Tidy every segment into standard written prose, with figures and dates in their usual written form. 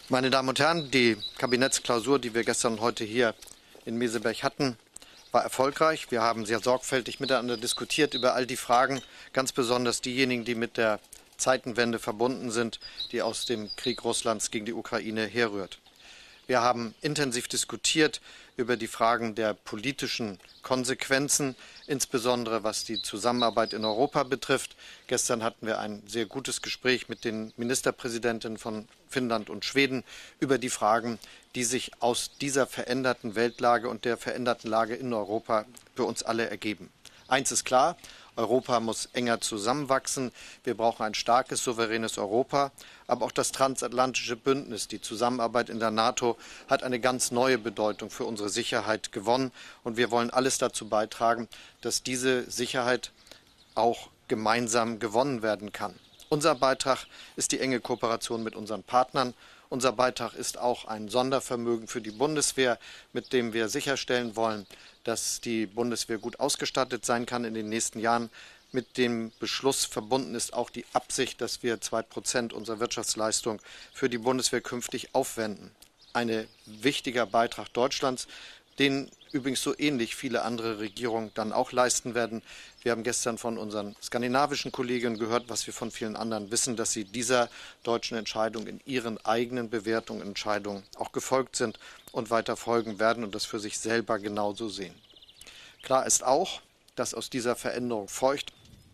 Meine Damen und Herren, die Kabinettsklausur, die wir gestern und heute hier in Meseberg hatten, war erfolgreich. Wir haben sehr sorgfältig miteinander diskutiert über all die Fragen, ganz besonders diejenigen, die mit der Zeitenwende verbunden sind, die aus dem Krieg Russlands gegen die Ukraine herrührt. Wir haben intensiv diskutiert über die Fragen der politischen Konsequenzen, insbesondere was die Zusammenarbeit in Europa betrifft. Gestern hatten wir ein sehr gutes Gespräch mit den Ministerpräsidentinnen von Finnland und Schweden über die Fragen, die sich aus dieser veränderten Weltlage und der veränderten Lage in Europa für uns alle ergeben. Eins ist klar: Europa muss enger zusammenwachsen. Wir brauchen ein starkes, souveränes Europa. Aber auch das transatlantische Bündnis, die Zusammenarbeit in der NATO, hat eine ganz neue Bedeutung für unsere Sicherheit gewonnen. Und wir wollen alles dazu beitragen, dass diese Sicherheit auch gemeinsam gewonnen werden kann. Unser Beitrag ist die enge Kooperation mit unseren Partnern. Unser Beitrag ist auch ein Sondervermögen für die Bundeswehr, mit dem wir sicherstellen wollen, dass die Bundeswehr gut ausgestattet sein kann in den nächsten Jahren. Mit dem Beschluss verbunden ist auch die Absicht, dass wir 2% unserer Wirtschaftsleistung für die Bundeswehr künftig aufwenden. Ein wichtiger Beitrag Deutschlands, den übrigens so ähnlich viele andere Regierungen dann auch leisten werden. Wir haben gestern von unseren skandinavischen Kollegen gehört, was wir von vielen anderen wissen, dass sie dieser deutschen Entscheidung in ihren eigenen Bewertungen, Entscheidungen auch gefolgt sind und weiter folgen werden und das für sich selber genauso sehen. Klar ist auch, dass aus dieser Veränderung folgt,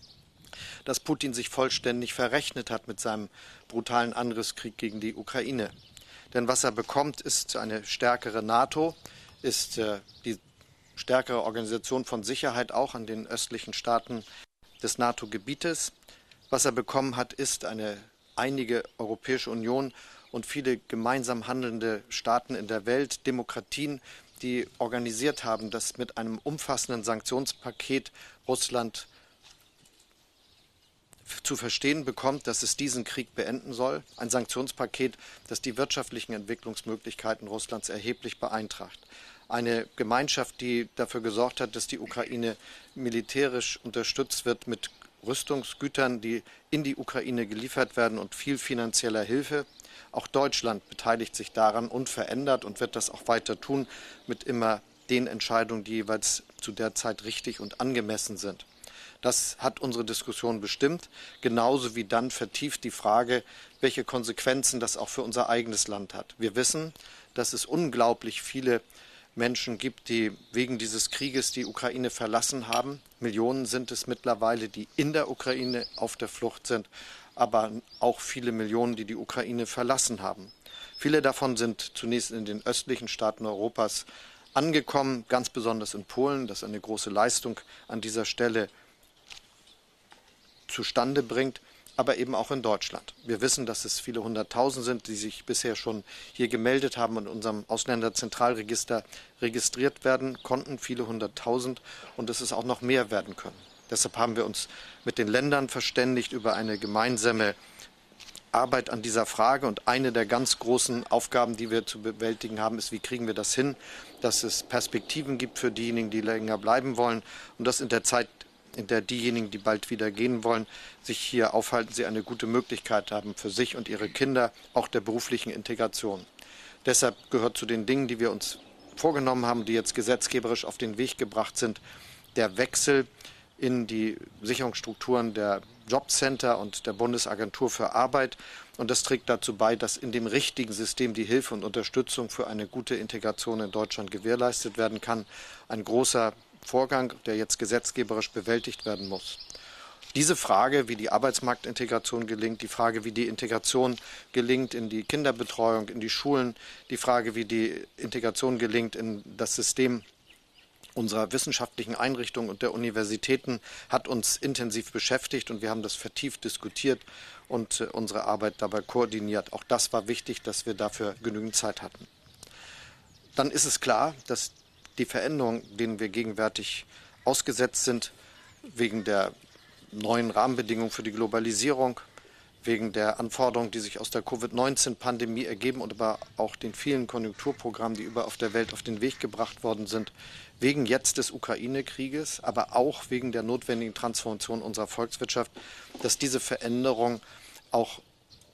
dass Putin sich vollständig verrechnet hat mit seinem brutalen Angriffskrieg gegen die Ukraine. Denn was er bekommt, ist eine stärkere NATO, ist die stärkere Organisation von Sicherheit auch an den östlichen Staaten des NATO-Gebietes. Was er bekommen hat, ist eine einige Europäische Union und viele gemeinsam handelnde Staaten in der Welt, Demokratien, die organisiert haben, dass mit einem umfassenden Sanktionspaket Russland zu verstehen bekommt, dass es diesen Krieg beenden soll. Ein Sanktionspaket, das die wirtschaftlichen Entwicklungsmöglichkeiten Russlands erheblich beeinträchtigt. Eine Gemeinschaft, die dafür gesorgt hat, dass die Ukraine militärisch unterstützt wird mit Rüstungsgütern, die in die Ukraine geliefert werden und viel finanzieller Hilfe. Auch Deutschland beteiligt sich daran unverändert und wird das auch weiter tun mit immer den Entscheidungen, die jeweils zu der Zeit richtig und angemessen sind. Das hat unsere Diskussion bestimmt, genauso wie dann vertieft die Frage, welche Konsequenzen das auch für unser eigenes Land hat. Wir wissen, dass es unglaublich viele Menschen gibt, die wegen dieses Krieges die Ukraine verlassen haben. Millionen sind es mittlerweile, die in der Ukraine auf der Flucht sind, aber auch viele Millionen, die die Ukraine verlassen haben. Viele davon sind zunächst in den östlichen Staaten Europas angekommen, ganz besonders in Polen, das eine große Leistung an dieser Stelle zustande bringt, aber eben auch in Deutschland. Wir wissen, dass es viele hunderttausend sind, die sich bisher schon hier gemeldet haben und in unserem Ausländerzentralregister registriert werden konnten, viele hunderttausend, und dass es auch noch mehr werden können. Deshalb haben wir uns mit den Ländern verständigt über eine gemeinsame Arbeit an dieser Frage. Und eine der ganz großen Aufgaben, die wir zu bewältigen haben, ist, wie kriegen wir das hin, dass es Perspektiven gibt für diejenigen, die länger bleiben wollen und dass in der Zeit, in der diejenigen, die bald wieder gehen wollen, sich hier aufhalten, sie eine gute Möglichkeit haben für sich und ihre Kinder, auch der beruflichen Integration. Deshalb gehört zu den Dingen, die wir uns vorgenommen haben, die jetzt gesetzgeberisch auf den Weg gebracht sind, der Wechsel in die Sicherungsstrukturen der Jobcenter und der Bundesagentur für Arbeit. Und das trägt dazu bei, dass in dem richtigen System die Hilfe und Unterstützung für eine gute Integration in Deutschland gewährleistet werden kann. Ein großer Vorgang, der jetzt gesetzgeberisch bewältigt werden muss. Diese Frage, wie die Arbeitsmarktintegration gelingt, die Frage, wie die Integration gelingt in die Kinderbetreuung, in die Schulen, die Frage, wie die Integration gelingt in das System unserer wissenschaftlichen Einrichtungen und der Universitäten, hat uns intensiv beschäftigt und wir haben das vertieft diskutiert und unsere Arbeit dabei koordiniert. Auch das war wichtig, dass wir dafür genügend Zeit hatten. Dann ist es klar, dass die Veränderungen, denen wir gegenwärtig ausgesetzt sind, wegen der neuen Rahmenbedingungen für die Globalisierung, wegen der Anforderungen, die sich aus der Covid-19-Pandemie ergeben und aber auch den vielen Konjunkturprogrammen, die überall auf der Welt auf den Weg gebracht worden sind, wegen jetzt des Ukraine-Krieges, aber auch wegen der notwendigen Transformation unserer Volkswirtschaft, dass diese Veränderungen auch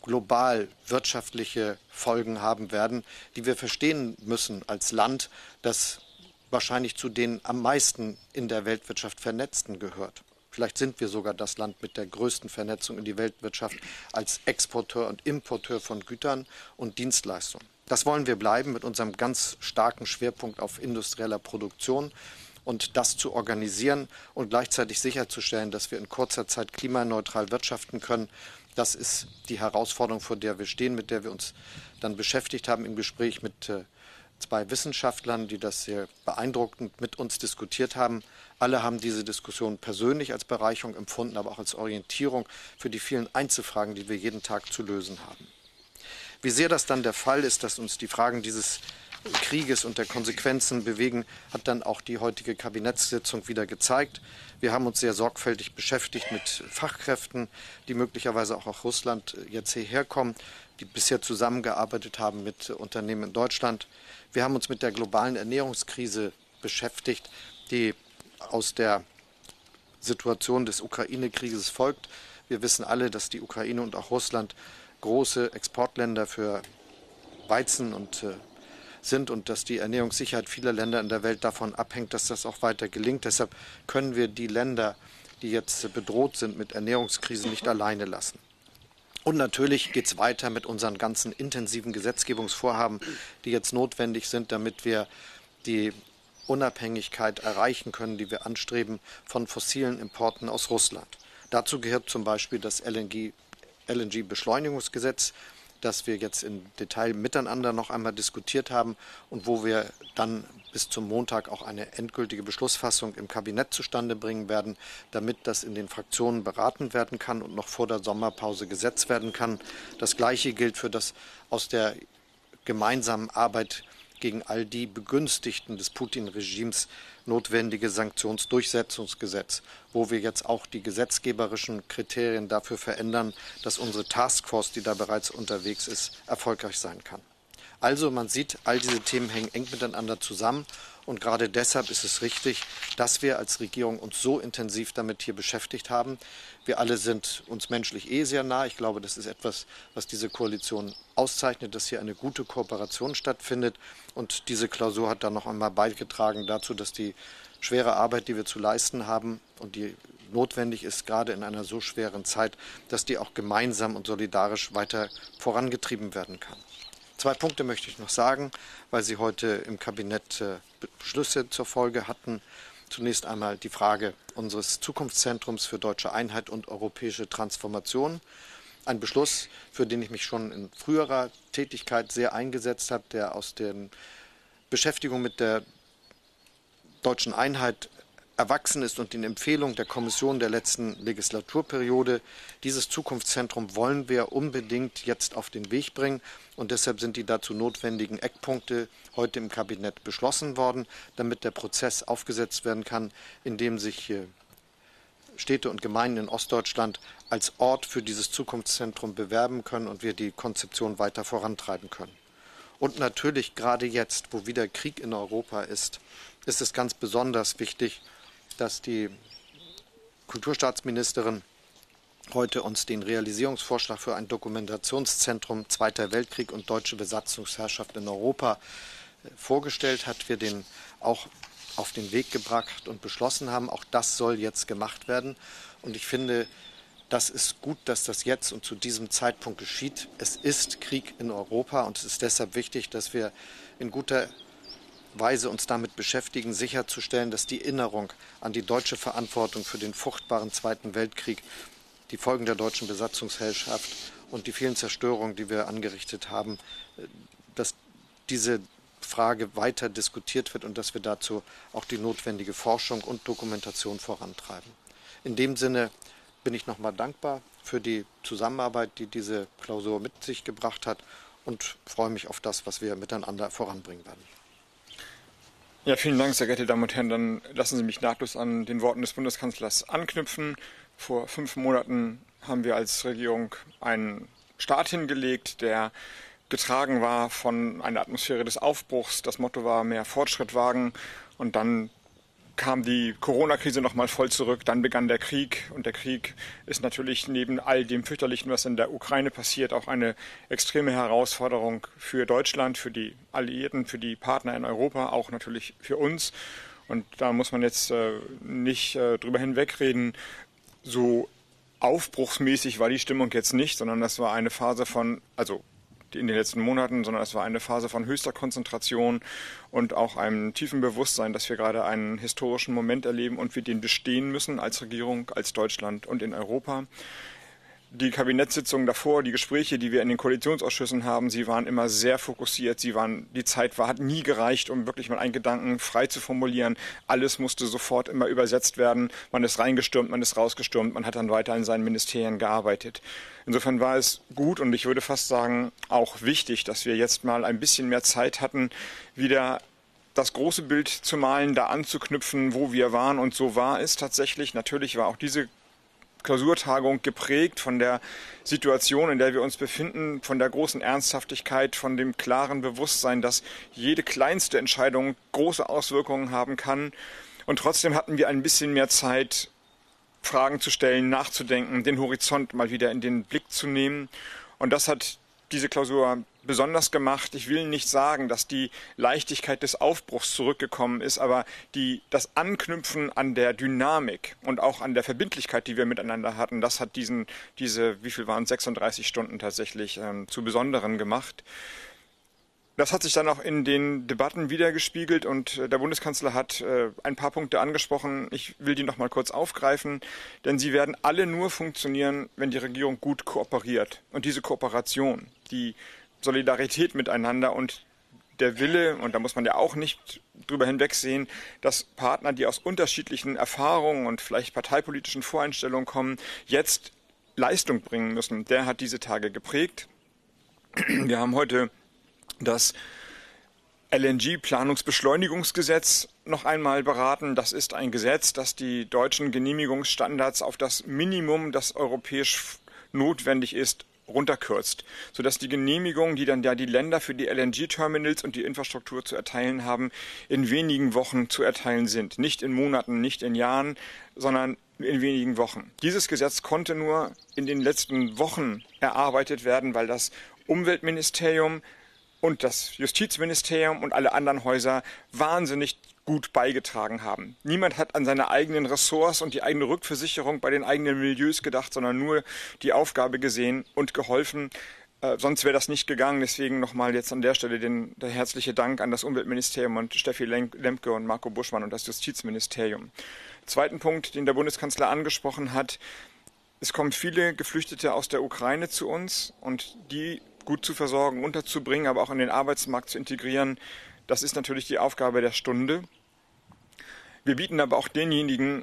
global wirtschaftliche Folgen haben werden, die wir verstehen müssen als Land, das wahrscheinlich zu den am meisten in der Weltwirtschaft Vernetzten gehört. Vielleicht sind wir sogar das Land mit der größten Vernetzung in die Weltwirtschaft als Exporteur und Importeur von Gütern und Dienstleistungen. Das wollen wir bleiben mit unserem ganz starken Schwerpunkt auf industrieller Produktion und das zu organisieren und gleichzeitig sicherzustellen, dass wir in kurzer Zeit klimaneutral wirtschaften können. Das ist die Herausforderung, vor der wir stehen, mit der wir uns dann beschäftigt haben im Gespräch mit zwei Wissenschaftlern, die das sehr beeindruckend mit uns diskutiert haben. Alle haben diese Diskussion persönlich als Bereicherung empfunden, aber auch als Orientierung für die vielen Einzelfragen, die wir jeden Tag zu lösen haben. Wie sehr das dann der Fall ist, dass uns die Fragen dieses Krieges und der Konsequenzen bewegen, hat dann auch die heutige Kabinettssitzung wieder gezeigt. Wir haben uns sehr sorgfältig beschäftigt mit Fachkräften, die möglicherweise auch aus Russland jetzt hierher kommen, die bisher zusammengearbeitet haben mit Unternehmen in Deutschland. Wir haben uns mit der globalen Ernährungskrise beschäftigt, die aus der Situation des Ukraine-Krieges folgt. Wir wissen alle, dass die Ukraine und auch Russland große Exportländer für Weizen sind und dass die Ernährungssicherheit vieler Länder in der Welt davon abhängt, dass das auch weiter gelingt. Deshalb können wir die Länder, die jetzt bedroht sind mit Ernährungskrisen, nicht alleine lassen. Und natürlich geht es weiter mit unseren ganzen intensiven Gesetzgebungsvorhaben, die jetzt notwendig sind, damit wir die Unabhängigkeit erreichen können, die wir anstreben von fossilen Importen aus Russland. Dazu gehört zum Beispiel das LNG-Beschleunigungsgesetz, das wir jetzt im Detail miteinander noch einmal diskutiert haben und wo wir dann bis zum Montag auch eine endgültige Beschlussfassung im Kabinett zustande bringen werden, damit das in den Fraktionen beraten werden kann und noch vor der Sommerpause gesetzt werden kann. Das Gleiche gilt für das aus der gemeinsamen Arbeit gegen all die Begünstigten des Putin-Regimes notwendige Sanktionsdurchsetzungsgesetz, wo wir jetzt auch die gesetzgeberischen Kriterien dafür verändern, dass unsere Taskforce, die da bereits unterwegs ist, erfolgreich sein kann. Also man sieht, all diese Themen hängen eng miteinander zusammen und gerade deshalb ist es richtig, dass wir als Regierung uns so intensiv damit hier beschäftigt haben. Wir alle sind uns menschlich sehr nah. Ich glaube, das ist etwas, was diese Koalition auszeichnet, dass hier eine gute Kooperation stattfindet. Und diese Klausur hat dann noch einmal beigetragen dazu, dass die schwere Arbeit, die wir zu leisten haben und die notwendig ist, gerade in einer so schweren Zeit, dass die auch gemeinsam und solidarisch weiter vorangetrieben werden kann. Zwei Punkte möchte ich noch sagen, weil Sie heute im Kabinett Beschlüsse zur Folge hatten. Zunächst einmal die Frage unseres Zukunftszentrums für deutsche Einheit und europäische Transformation. Ein Beschluss, für den ich mich schon in früherer Tätigkeit sehr eingesetzt habe, der aus der Beschäftigung mit der deutschen Einheit erwachsen ist und den Empfehlungen der Kommission der letzten Legislaturperiode. Dieses Zukunftszentrum wollen wir unbedingt jetzt auf den Weg bringen und deshalb sind die dazu notwendigen Eckpunkte heute im Kabinett beschlossen worden, damit der Prozess aufgesetzt werden kann, in dem sich Städte und Gemeinden in Ostdeutschland als Ort für dieses Zukunftszentrum bewerben können und wir die Konzeption weiter vorantreiben können. Und natürlich gerade jetzt, wo wieder Krieg in Europa ist, ist es ganz besonders wichtig, dass die Kulturstaatsministerin heute uns den Realisierungsvorschlag für ein Dokumentationszentrum Zweiter Weltkrieg und deutsche Besatzungsherrschaft in Europa vorgestellt hat. Wir den auch auf den Weg gebracht und beschlossen haben. Auch das soll jetzt gemacht werden. Und ich finde, das ist gut, dass das jetzt und zu diesem Zeitpunkt geschieht. Es ist Krieg in Europa und es ist deshalb wichtig, dass wir in guter Weise uns damit beschäftigen, sicherzustellen, dass die Erinnerung an die deutsche Verantwortung für den furchtbaren Zweiten Weltkrieg, die Folgen der deutschen Besatzungsherrschaft und die vielen Zerstörungen, die wir angerichtet haben, dass diese Frage weiter diskutiert wird und dass wir dazu auch die notwendige Forschung und Dokumentation vorantreiben. In dem Sinne bin ich nochmal dankbar für die Zusammenarbeit, die diese Klausur mit sich gebracht hat und freue mich auf das, was wir miteinander voranbringen werden. Ja, vielen Dank, sehr geehrte Damen und Herren. Dann lassen Sie mich nahtlos an den Worten des Bundeskanzlers anknüpfen. Vor 5 Monaten haben wir als Regierung einen Start hingelegt, der getragen war von einer Atmosphäre des Aufbruchs. Das Motto war mehr Fortschritt wagen und dann kam die Corona-Krise nochmal voll zurück, dann begann der Krieg und der Krieg ist natürlich neben all dem fürchterlichen, was in der Ukraine passiert, auch eine extreme Herausforderung für Deutschland, für die Alliierten, für die Partner in Europa, auch natürlich für uns. Und da muss man jetzt nicht drüber hinwegreden, so aufbruchsmäßig war die Stimmung jetzt nicht, sondern das war eine Phase von, also in den letzten Monaten, sondern es war eine Phase von höchster Konzentration und auch einem tiefen Bewusstsein, dass wir gerade einen historischen Moment erleben und wir den bestehen müssen als Regierung, als Deutschland und in Europa. Die Kabinettssitzungen davor, die Gespräche, die wir in den Koalitionsausschüssen haben, sie waren immer sehr fokussiert. Die Zeit hat nie gereicht, um wirklich mal einen Gedanken frei zu formulieren. Alles musste sofort immer übersetzt werden. Man ist reingestürmt, man ist rausgestürmt, man hat dann weiter in seinen Ministerien gearbeitet. Insofern war es gut und ich würde fast sagen auch wichtig, dass wir jetzt mal ein bisschen mehr Zeit hatten, wieder das große Bild zu malen, da anzuknüpfen, wo wir waren. Und so war es tatsächlich. Natürlich war auch diese Klausurtagung geprägt von der Situation, in der wir uns befinden, von der großen Ernsthaftigkeit, von dem klaren Bewusstsein, dass jede kleinste Entscheidung große Auswirkungen haben kann. Und trotzdem hatten wir ein bisschen mehr Zeit, Fragen zu stellen, nachzudenken, den Horizont mal wieder in den Blick zu nehmen. Und das hat diese Klausur besonders gemacht. Ich will nicht sagen, dass die Leichtigkeit des Aufbruchs zurückgekommen ist, aber das Anknüpfen an der Dynamik und auch an der Verbindlichkeit, die wir miteinander hatten, das hat diese, wie viel waren es, 36 Stunden tatsächlich zu besonderen gemacht. Das hat sich dann auch in den Debatten wiedergespiegelt und der Bundeskanzler hat ein paar Punkte angesprochen. Ich will die noch mal kurz aufgreifen, denn sie werden alle nur funktionieren, wenn die Regierung gut kooperiert. Und diese Kooperation, die Solidarität miteinander und der Wille, und da muss man ja auch nicht drüber hinwegsehen, dass Partner, die aus unterschiedlichen Erfahrungen und vielleicht parteipolitischen Voreinstellungen kommen, jetzt Leistung bringen müssen, der hat diese Tage geprägt. Wir haben heute das LNG-Planungsbeschleunigungsgesetz noch einmal beraten. Das ist ein Gesetz, das die deutschen Genehmigungsstandards auf das Minimum, das europäisch notwendig ist, runterkürzt, sodass die Genehmigungen, die dann ja die Länder für die LNG-Terminals und die Infrastruktur zu erteilen haben, in wenigen Wochen zu erteilen sind. Nicht in Monaten, nicht in Jahren, sondern in wenigen Wochen. Dieses Gesetz konnte nur in den letzten Wochen erarbeitet werden, weil das Umweltministerium und das Justizministerium und alle anderen Häuser wahnsinnig gut beigetragen haben. Niemand hat an seine eigenen Ressorts und die eigene Rückversicherung bei den eigenen Milieus gedacht, sondern nur die Aufgabe gesehen und geholfen. Sonst wäre das nicht gegangen. Deswegen nochmal jetzt an der Stelle der herzliche Dank an das Umweltministerium und Steffi Lemke und Marco Buschmann und das Justizministerium. Zweiten Punkt, den der Bundeskanzler angesprochen hat. Es kommen viele Geflüchtete aus der Ukraine zu uns und die gut zu versorgen, unterzubringen, aber auch in den Arbeitsmarkt zu integrieren. Das ist natürlich die Aufgabe der Stunde. Wir bieten aber auch denjenigen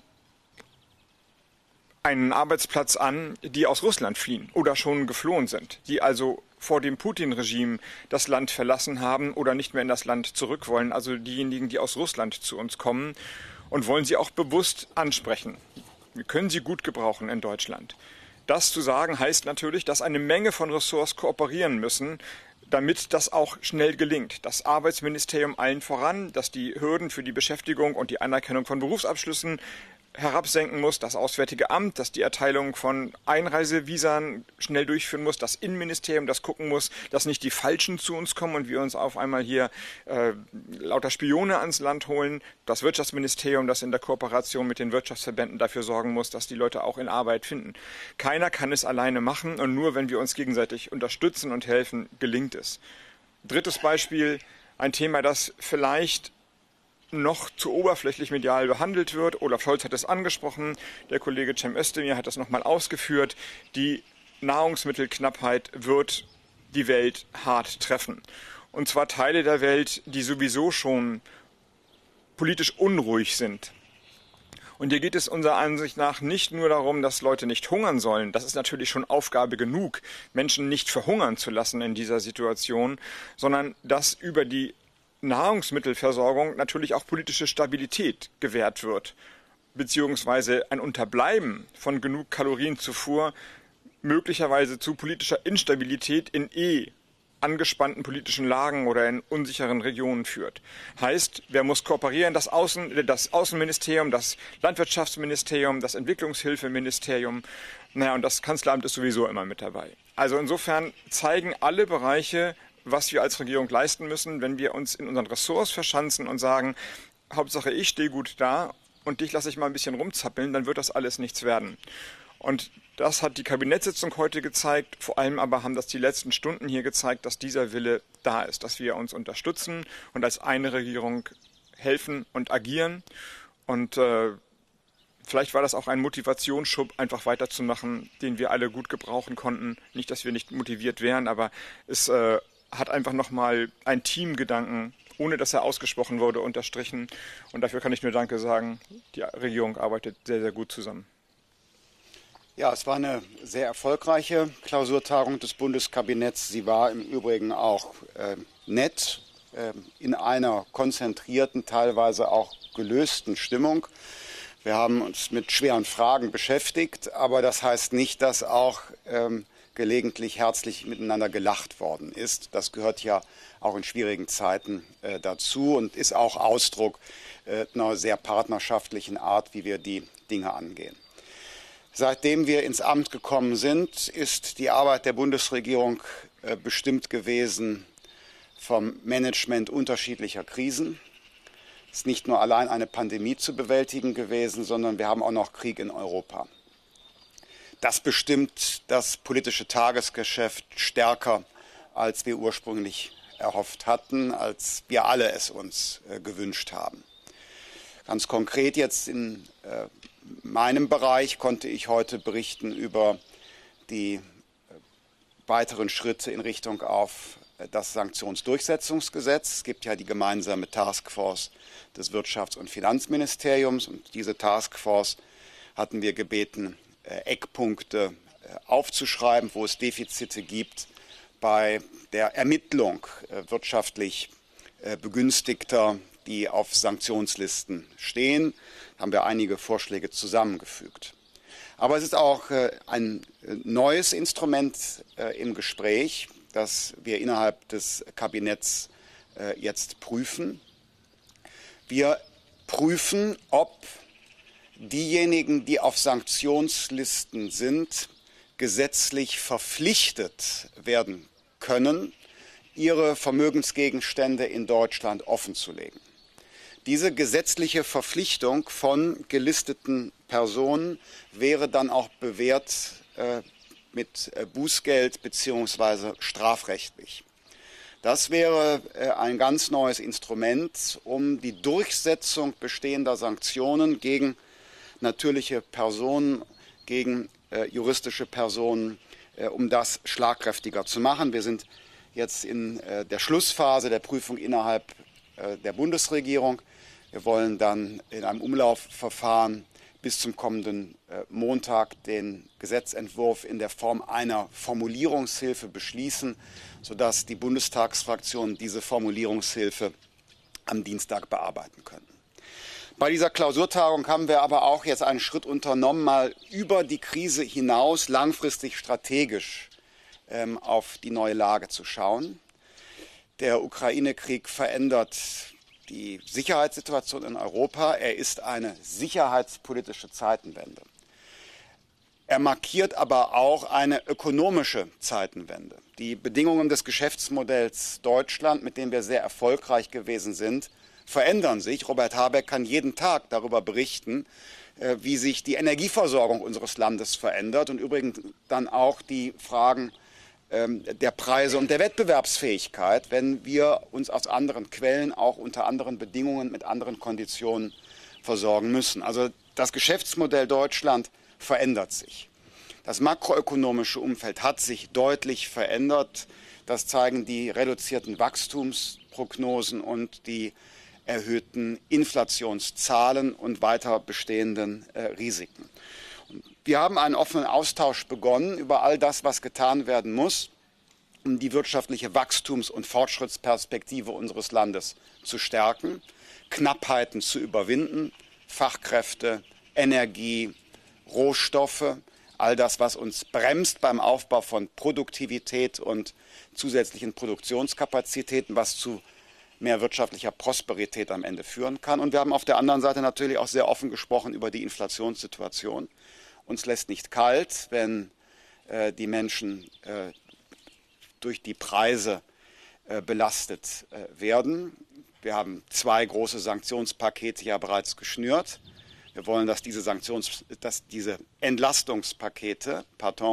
einen Arbeitsplatz an, die aus Russland fliehen oder schon geflohen sind, die also vor dem Putin-Regime das Land verlassen haben oder nicht mehr in das Land zurück wollen, also diejenigen, die aus Russland zu uns kommen und wollen sie auch bewusst ansprechen. Wir können sie gut gebrauchen in Deutschland. Das zu sagen heißt natürlich, dass eine Menge von Ressorts kooperieren müssen, damit das auch schnell gelingt. Das Arbeitsministerium allen voran, dass die Hürden für die Beschäftigung und die Anerkennung von Berufsabschlüssen herabsenken muss, das Auswärtige Amt, das die Erteilung von Einreisevisern schnell durchführen muss, das Innenministerium, das gucken muss, dass nicht die Falschen zu uns kommen und wir uns auf einmal hier lauter Spione ans Land holen, das Wirtschaftsministerium, das in der Kooperation mit den Wirtschaftsverbänden dafür sorgen muss, dass die Leute auch in Arbeit finden. Keiner kann es alleine machen und nur wenn wir uns gegenseitig unterstützen und helfen, gelingt es. Drittes Beispiel, ein Thema, das vielleicht noch zu oberflächlich medial behandelt wird. Olaf Scholz hat es angesprochen, der Kollege Cem Özdemir hat das nochmal ausgeführt. Die Nahrungsmittelknappheit wird die Welt hart treffen. Und zwar Teile der Welt, die sowieso schon politisch unruhig sind. Und hier geht es unserer Ansicht nach nicht nur darum, dass Leute nicht hungern sollen. Das ist natürlich schon Aufgabe genug, Menschen nicht verhungern zu lassen in dieser Situation, sondern dass über die Nahrungsmittelversorgung natürlich auch politische Stabilität gewährt wird, beziehungsweise ein Unterbleiben von genug Kalorienzufuhr möglicherweise zu politischer Instabilität in angespannten politischen Lagen oder in unsicheren Regionen führt. Heißt, wer muss kooperieren? Das Außenministerium, das Landwirtschaftsministerium, das Entwicklungshilfeministerium, naja, und das Kanzleramt ist sowieso immer mit dabei. Also insofern zeigen alle Bereiche, was wir als Regierung leisten müssen, wenn wir uns in unseren Ressorts verschanzen und sagen, Hauptsache ich stehe gut da und dich lasse ich mal ein bisschen rumzappeln, dann wird das alles nichts werden. Und das hat die Kabinettssitzung heute gezeigt, vor allem aber haben das die letzten Stunden hier gezeigt, dass dieser Wille da ist, dass wir uns unterstützen und als eine Regierung helfen und agieren. Und vielleicht war das auch ein Motivationsschub, einfach weiterzumachen, den wir alle gut gebrauchen konnten. Nicht, dass wir nicht motiviert wären, aber es hat einfach nochmal ein Teamgedanken, ohne dass er ausgesprochen wurde, unterstrichen. Und dafür kann ich nur Danke sagen. Die Regierung arbeitet sehr, sehr gut zusammen. Ja, es war eine sehr erfolgreiche Klausurtagung des Bundeskabinetts. Sie war im Übrigen auch nett, in einer konzentrierten, teilweise auch gelösten Stimmung. Wir haben uns mit schweren Fragen beschäftigt, aber das heißt nicht, dass auch gelegentlich herzlich miteinander gelacht worden ist. Das gehört ja auch in schwierigen Zeiten dazu und ist auch Ausdruck einer sehr partnerschaftlichen Art, wie wir die Dinge angehen. Seitdem wir ins Amt gekommen sind, ist die Arbeit der Bundesregierung bestimmt gewesen vom Management unterschiedlicher Krisen. Es ist nicht nur allein eine Pandemie zu bewältigen gewesen, sondern wir haben auch noch Krieg in Europa. Das bestimmt das politische Tagesgeschäft stärker, als wir ursprünglich erhofft hatten, als wir alle es uns gewünscht haben. Ganz konkret jetzt in meinem Bereich konnte ich heute berichten über die weiteren Schritte in Richtung auf das Sanktionsdurchsetzungsgesetz. Es gibt ja die gemeinsame Taskforce des Wirtschafts- und Finanzministeriums und diese Taskforce hatten wir gebeten, Eckpunkte aufzuschreiben, wo es Defizite gibt bei der Ermittlung wirtschaftlich Begünstigter, die auf Sanktionslisten stehen. Da haben wir einige Vorschläge zusammengefügt. Aber es ist auch ein neues Instrument im Gespräch, das wir innerhalb des Kabinetts jetzt prüfen. Wir prüfen, ob diejenigen, die auf Sanktionslisten sind, gesetzlich verpflichtet werden können, ihre Vermögensgegenstände in Deutschland offenzulegen. Diese gesetzliche Verpflichtung von gelisteten Personen wäre dann auch bewährt mit Bußgeld bzw. strafrechtlich. Das wäre ein ganz neues Instrument, um die Durchsetzung bestehender Sanktionen gegen natürliche Personen, gegen juristische Personen, um das schlagkräftiger zu machen. Wir sind jetzt in der Schlussphase der Prüfung innerhalb der Bundesregierung. Wir wollen dann in einem Umlaufverfahren bis zum kommenden Montag den Gesetzentwurf in der Form einer Formulierungshilfe beschließen, sodass die Bundestagsfraktionen diese Formulierungshilfe am Dienstag bearbeiten können. Bei dieser Klausurtagung haben wir aber auch jetzt einen Schritt unternommen, mal über die Krise hinaus langfristig strategisch auf die neue Lage zu schauen. Der Ukraine-Krieg verändert die Sicherheitssituation in Europa. Er ist eine sicherheitspolitische Zeitenwende. Er markiert aber auch eine ökonomische Zeitenwende. Die Bedingungen des Geschäftsmodells Deutschland, mit dem wir sehr erfolgreich gewesen sind, verändern sich. Robert Habeck kann jeden Tag darüber berichten, wie sich die Energieversorgung unseres Landes verändert und übrigens dann auch die Fragen der Preise und der Wettbewerbsfähigkeit, wenn wir uns aus anderen Quellen, auch unter anderen Bedingungen, mit anderen Konditionen versorgen müssen. Also das Geschäftsmodell Deutschland verändert sich. Das makroökonomische Umfeld hat sich deutlich verändert. Das zeigen die reduzierten Wachstumsprognosen und die erhöhten Inflationszahlen und weiter bestehenden Risiken. Wir haben einen offenen Austausch begonnen über all das, was getan werden muss, um die wirtschaftliche Wachstums- und Fortschrittsperspektive unseres Landes zu stärken, Knappheiten zu überwinden, Fachkräfte, Energie, Rohstoffe, all das, was uns bremst beim Aufbau von Produktivität und zusätzlichen Produktionskapazitäten, was zu mehr wirtschaftlicher Prosperität am Ende führen kann. Und wir haben auf der anderen Seite natürlich auch sehr offen gesprochen über die Inflationssituation. Uns lässt nicht kalt, wenn die Menschen durch die Preise belastet werden. Wir haben 2 große Sanktionspakete ja bereits geschnürt. Wir wollen, dass diese Entlastungspakete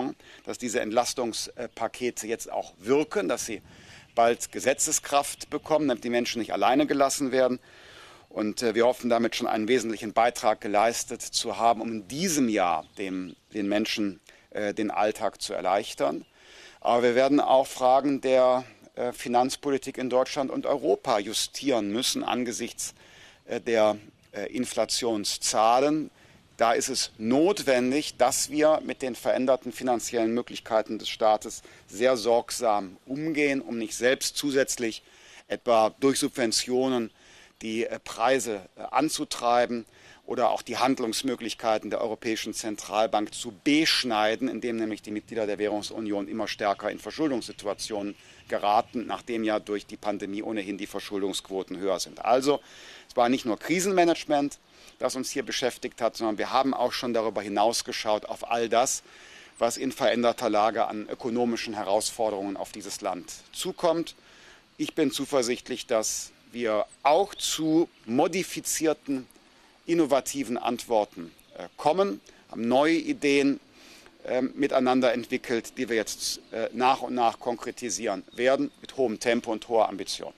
jetzt auch wirken, dass sie bald Gesetzeskraft bekommen, damit die Menschen nicht alleine gelassen werden. Und wir hoffen, damit schon einen wesentlichen Beitrag geleistet zu haben, um in diesem Jahr den Menschen den Alltag zu erleichtern. Aber wir werden auch Fragen der Finanzpolitik in Deutschland und Europa justieren müssen angesichts der Inflationszahlen. Da ist es notwendig, dass wir mit den veränderten finanziellen Möglichkeiten des Staates sehr sorgsam umgehen, um nicht selbst zusätzlich etwa durch Subventionen die Preise anzutreiben oder auch die Handlungsmöglichkeiten der Europäischen Zentralbank zu beschneiden, indem nämlich die Mitglieder der Währungsunion immer stärker in Verschuldungssituationen geraten, nachdem ja durch die Pandemie ohnehin die Verschuldungsquoten höher sind. Also es war nicht nur Krisenmanagement, das uns hier beschäftigt hat, sondern wir haben auch schon darüber hinaus geschaut auf all das, was in veränderter Lage an ökonomischen Herausforderungen auf dieses Land zukommt. Ich bin zuversichtlich, dass wir auch zu modifizierten, innovativen Antworten kommen, haben neue Ideen miteinander entwickelt, die wir jetzt nach und nach konkretisieren werden, mit hohem Tempo und hoher Ambition.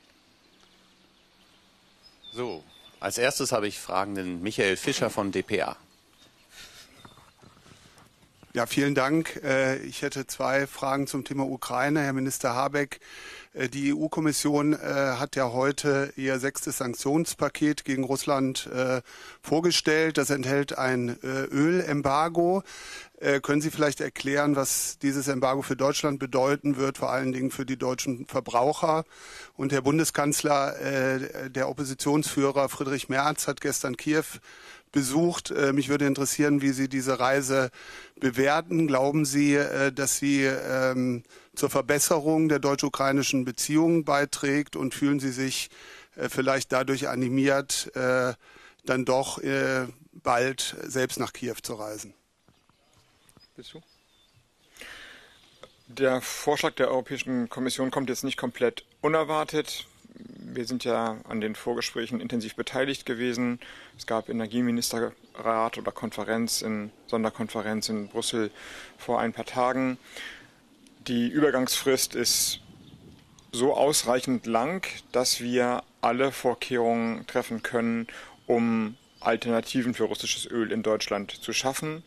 So, als erstes habe ich fragenden Michael Fischer von dpa. Ja, vielen Dank. Ich hätte 2 Fragen zum Thema Ukraine. Herr Minister Habeck, die EU-Kommission hat ja heute ihr 6. Sanktionspaket gegen Russland vorgestellt. Das enthält ein Ölembargo. Können Sie vielleicht erklären, was dieses Embargo für Deutschland bedeuten wird, vor allen Dingen für die deutschen Verbraucher? Und Herr Bundeskanzler, der Oppositionsführer Friedrich Merz hat gestern Kiew besucht. Mich würde interessieren, wie Sie diese Reise bewerten. Glauben Sie, dass sie zur Verbesserung der deutsch-ukrainischen Beziehungen beiträgt, und fühlen Sie sich vielleicht dadurch animiert, dann doch bald selbst nach Kiew zu reisen? Der Vorschlag der Europäischen Kommission kommt jetzt nicht komplett unerwartet. Wir sind ja an den Vorgesprächen intensiv beteiligt gewesen. Es gab Energieministerrat oder Sonderkonferenz in Brüssel vor ein paar Tagen. Die Übergangsfrist ist so ausreichend lang, dass wir alle Vorkehrungen treffen können, um Alternativen für russisches Öl in Deutschland zu schaffen.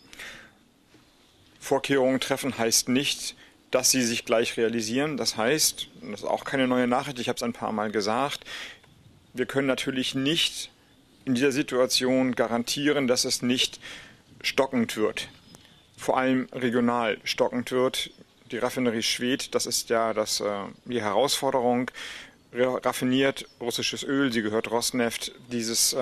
Vorkehrungen treffen heißt nicht, dass sie sich gleich realisieren. Das heißt, und das ist auch keine neue Nachricht, ich habe es ein paar Mal gesagt, wir können natürlich nicht in dieser Situation garantieren, dass es nicht stockend wird. Vor allem regional stockend wird. Die Raffinerie Schwedt, das ist ja die Herausforderung, raffiniert russisches Öl, sie gehört Rosneft. Dieses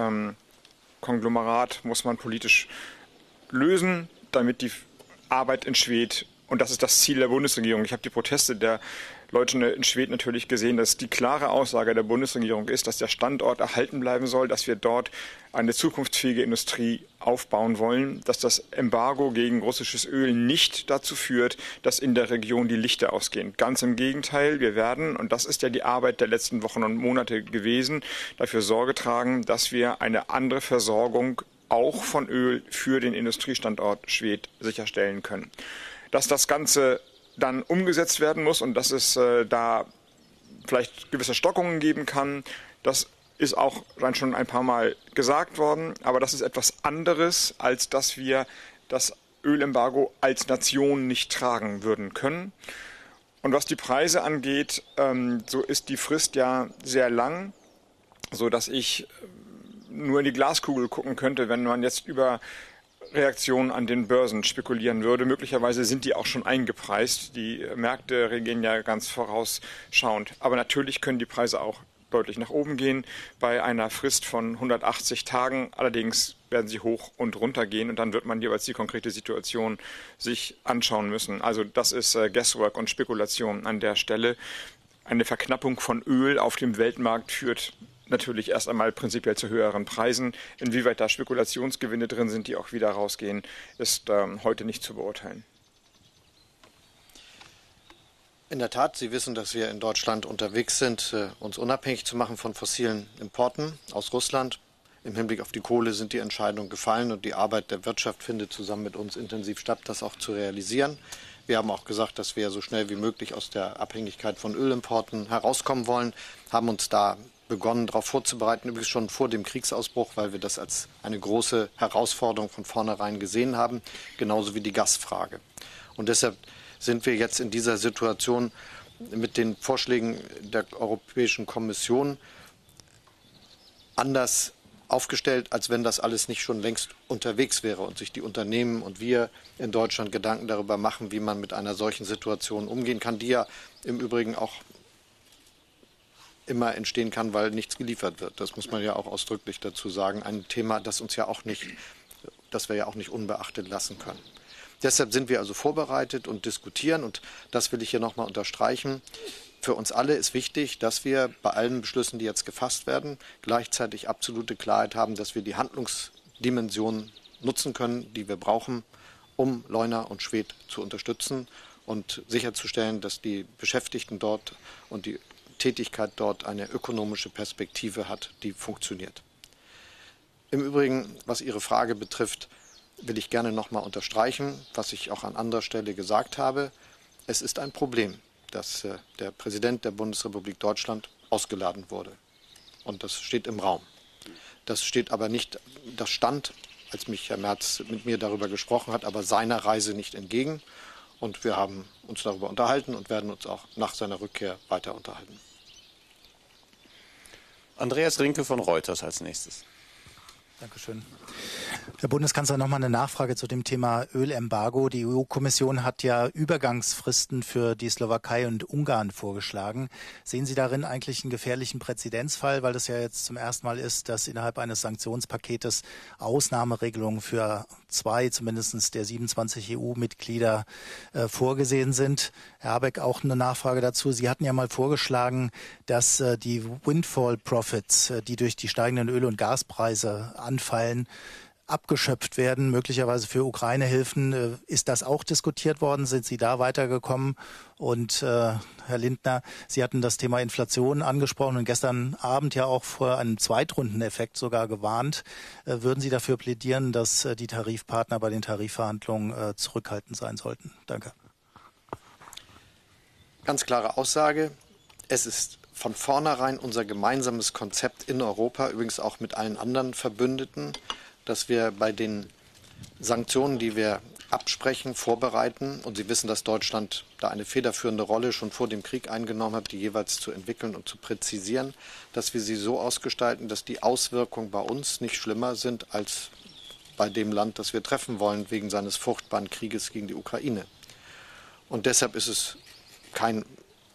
Konglomerat muss man politisch lösen, damit die Arbeit in Schwedt, und das ist das Ziel der Bundesregierung. Ich habe die Proteste der Leute in Schwedt natürlich gesehen, dass die klare Aussage der Bundesregierung ist, dass der Standort erhalten bleiben soll, dass wir dort eine zukunftsfähige Industrie aufbauen wollen, dass das Embargo gegen russisches Öl nicht dazu führt, dass in der Region die Lichter ausgehen. Ganz im Gegenteil, wir werden, und das ist ja die Arbeit der letzten Wochen und Monate gewesen, dafür Sorge tragen, dass wir eine andere Versorgung auch von Öl für den Industriestandort Schwedt sicherstellen können. Dass das Ganze dann umgesetzt werden muss und dass es da vielleicht gewisse Stockungen geben kann, das ist auch schon ein paar Mal gesagt worden. Aber das ist etwas anderes, als dass wir das Ölembargo als Nation nicht tragen würden können. Und was die Preise angeht, so ist die Frist ja sehr lang, sodass ich nur in die Glaskugel gucken könnte, wenn man jetzt über Reaktionen an den Börsen spekulieren würde. Möglicherweise sind die auch schon eingepreist. Die Märkte reagieren ja ganz vorausschauend. Aber natürlich können die Preise auch deutlich nach oben gehen, bei einer Frist von 180 Tagen. Allerdings werden sie hoch und runter gehen und dann wird man jeweils die konkrete Situation sich anschauen müssen. Also das ist Guesswork und Spekulation an der Stelle. Eine Verknappung von Öl auf dem Weltmarkt führt natürlich erst einmal prinzipiell zu höheren Preisen. Inwieweit da Spekulationsgewinne drin sind, die auch wieder rausgehen, ist heute nicht zu beurteilen. In der Tat, Sie wissen, dass wir in Deutschland unterwegs sind, uns unabhängig zu machen von fossilen Importen aus Russland. Im Hinblick auf die Kohle sind die Entscheidungen gefallen und die Arbeit der Wirtschaft findet zusammen mit uns intensiv statt, das auch zu realisieren. Wir haben auch gesagt, dass wir so schnell wie möglich aus der Abhängigkeit von Ölimporten herauskommen wollen, haben uns da begonnen, darauf vorzubereiten, übrigens schon vor dem Kriegsausbruch, weil wir das als eine große Herausforderung von vornherein gesehen haben, genauso wie die Gasfrage. Und deshalb sind wir jetzt in dieser Situation mit den Vorschlägen der Europäischen Kommission anders aufgestellt, als wenn das alles nicht schon längst unterwegs wäre und sich die Unternehmen und wir in Deutschland Gedanken darüber machen, wie man mit einer solchen Situation umgehen kann, die ja im Übrigen auch immer entstehen kann, weil nichts geliefert wird. Das muss man ja auch ausdrücklich dazu sagen. Ein Thema, das wir ja auch nicht unbeachtet lassen können. Deshalb sind wir also vorbereitet und diskutieren, und das will ich hier nochmal unterstreichen. Für uns alle ist wichtig, dass wir bei allen Beschlüssen, die jetzt gefasst werden, gleichzeitig absolute Klarheit haben, dass wir die Handlungsdimensionen nutzen können, die wir brauchen, um Leuna und Schwedt zu unterstützen und sicherzustellen, dass die Beschäftigten dort und die Tätigkeit dort eine ökonomische Perspektive hat, die funktioniert. Im Übrigen, was Ihre Frage betrifft, will ich gerne noch mal unterstreichen, was ich auch an anderer Stelle gesagt habe. Es ist ein Problem, dass der Präsident der Bundesrepublik Deutschland ausgeladen wurde. Und das steht im Raum. Das steht aber nicht, das stand, als mich Herr Merz mit mir darüber gesprochen hat, aber seiner Reise nicht entgegen. Und wir haben uns darüber unterhalten und werden uns auch nach seiner Rückkehr weiter unterhalten. Andreas Rinke von Reuters als nächstes. Dankeschön. Herr Bundeskanzler, noch mal eine Nachfrage zu dem Thema Ölembargo. Die EU-Kommission hat ja Übergangsfristen für die Slowakei und Ungarn vorgeschlagen. Sehen Sie darin eigentlich einen gefährlichen Präzedenzfall, weil das ja jetzt zum ersten Mal ist, dass innerhalb eines Sanktionspaketes Ausnahmeregelungen für 2 zumindest der 27 EU-Mitglieder vorgesehen sind? Herr Habeck, auch eine Nachfrage dazu. Sie hatten ja mal vorgeschlagen, dass die Windfall Profits, die durch die steigenden Öl- und Gaspreise anfallen, abgeschöpft werden, möglicherweise für Ukraine-Hilfen. Ist das auch diskutiert worden? Sind Sie da weitergekommen? Und Herr Lindner, Sie hatten das Thema Inflation angesprochen und gestern Abend ja auch vor einem Zweitrundeneffekt sogar gewarnt. Würden Sie dafür plädieren, dass die Tarifpartner bei den Tarifverhandlungen zurückhaltend sein sollten? Danke. Ganz klare Aussage. Es ist von vornherein unser gemeinsames Konzept in Europa, übrigens auch mit allen anderen Verbündeten, dass wir bei den Sanktionen, die wir absprechen, vorbereiten, und Sie wissen, dass Deutschland da eine federführende Rolle schon vor dem Krieg eingenommen hat, die jeweils zu entwickeln und zu präzisieren, dass wir sie so ausgestalten, dass die Auswirkungen bei uns nicht schlimmer sind als bei dem Land, das wir treffen wollen, wegen seines furchtbaren Krieges gegen die Ukraine. Und deshalb ist es kein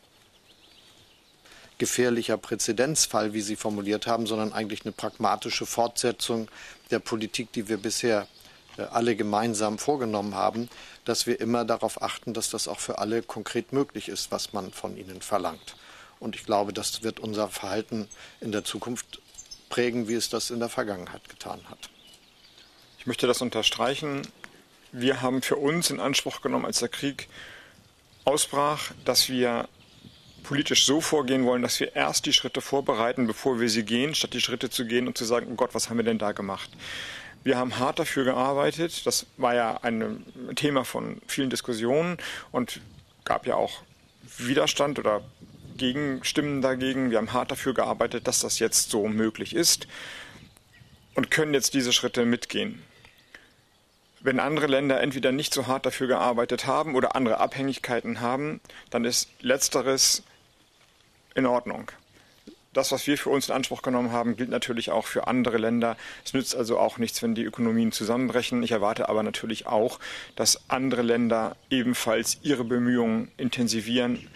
gefährlicher Präzedenzfall, wie Sie formuliert haben, sondern eigentlich eine pragmatische Fortsetzung der Politik, die wir bisher alle gemeinsam vorgenommen haben, dass wir immer darauf achten, dass das auch für alle konkret möglich ist, was man von ihnen verlangt. Und ich glaube, das wird unser Verhalten in der Zukunft prägen, wie es das in der Vergangenheit getan hat. Ich möchte das unterstreichen. Wir haben für uns in Anspruch genommen, als der Krieg ausbrach, dass wir politisch so vorgehen wollen, dass wir erst die Schritte vorbereiten, bevor wir sie gehen, statt die Schritte zu gehen und zu sagen, oh Gott, was haben wir denn da gemacht? Wir haben hart dafür gearbeitet. Das war ja ein Thema von vielen Diskussionen und gab ja auch Widerstand oder Gegenstimmen dagegen. Wir haben hart dafür gearbeitet, dass das jetzt so möglich ist und können jetzt diese Schritte mitgehen. Wenn andere Länder entweder nicht so hart dafür gearbeitet haben oder andere Abhängigkeiten haben, dann ist Letzteres in Ordnung. Das, was wir für uns in Anspruch genommen haben, gilt natürlich auch für andere Länder. Es nützt also auch nichts, wenn die Ökonomien zusammenbrechen. Ich erwarte aber natürlich auch, dass andere Länder ebenfalls ihre Bemühungen intensivieren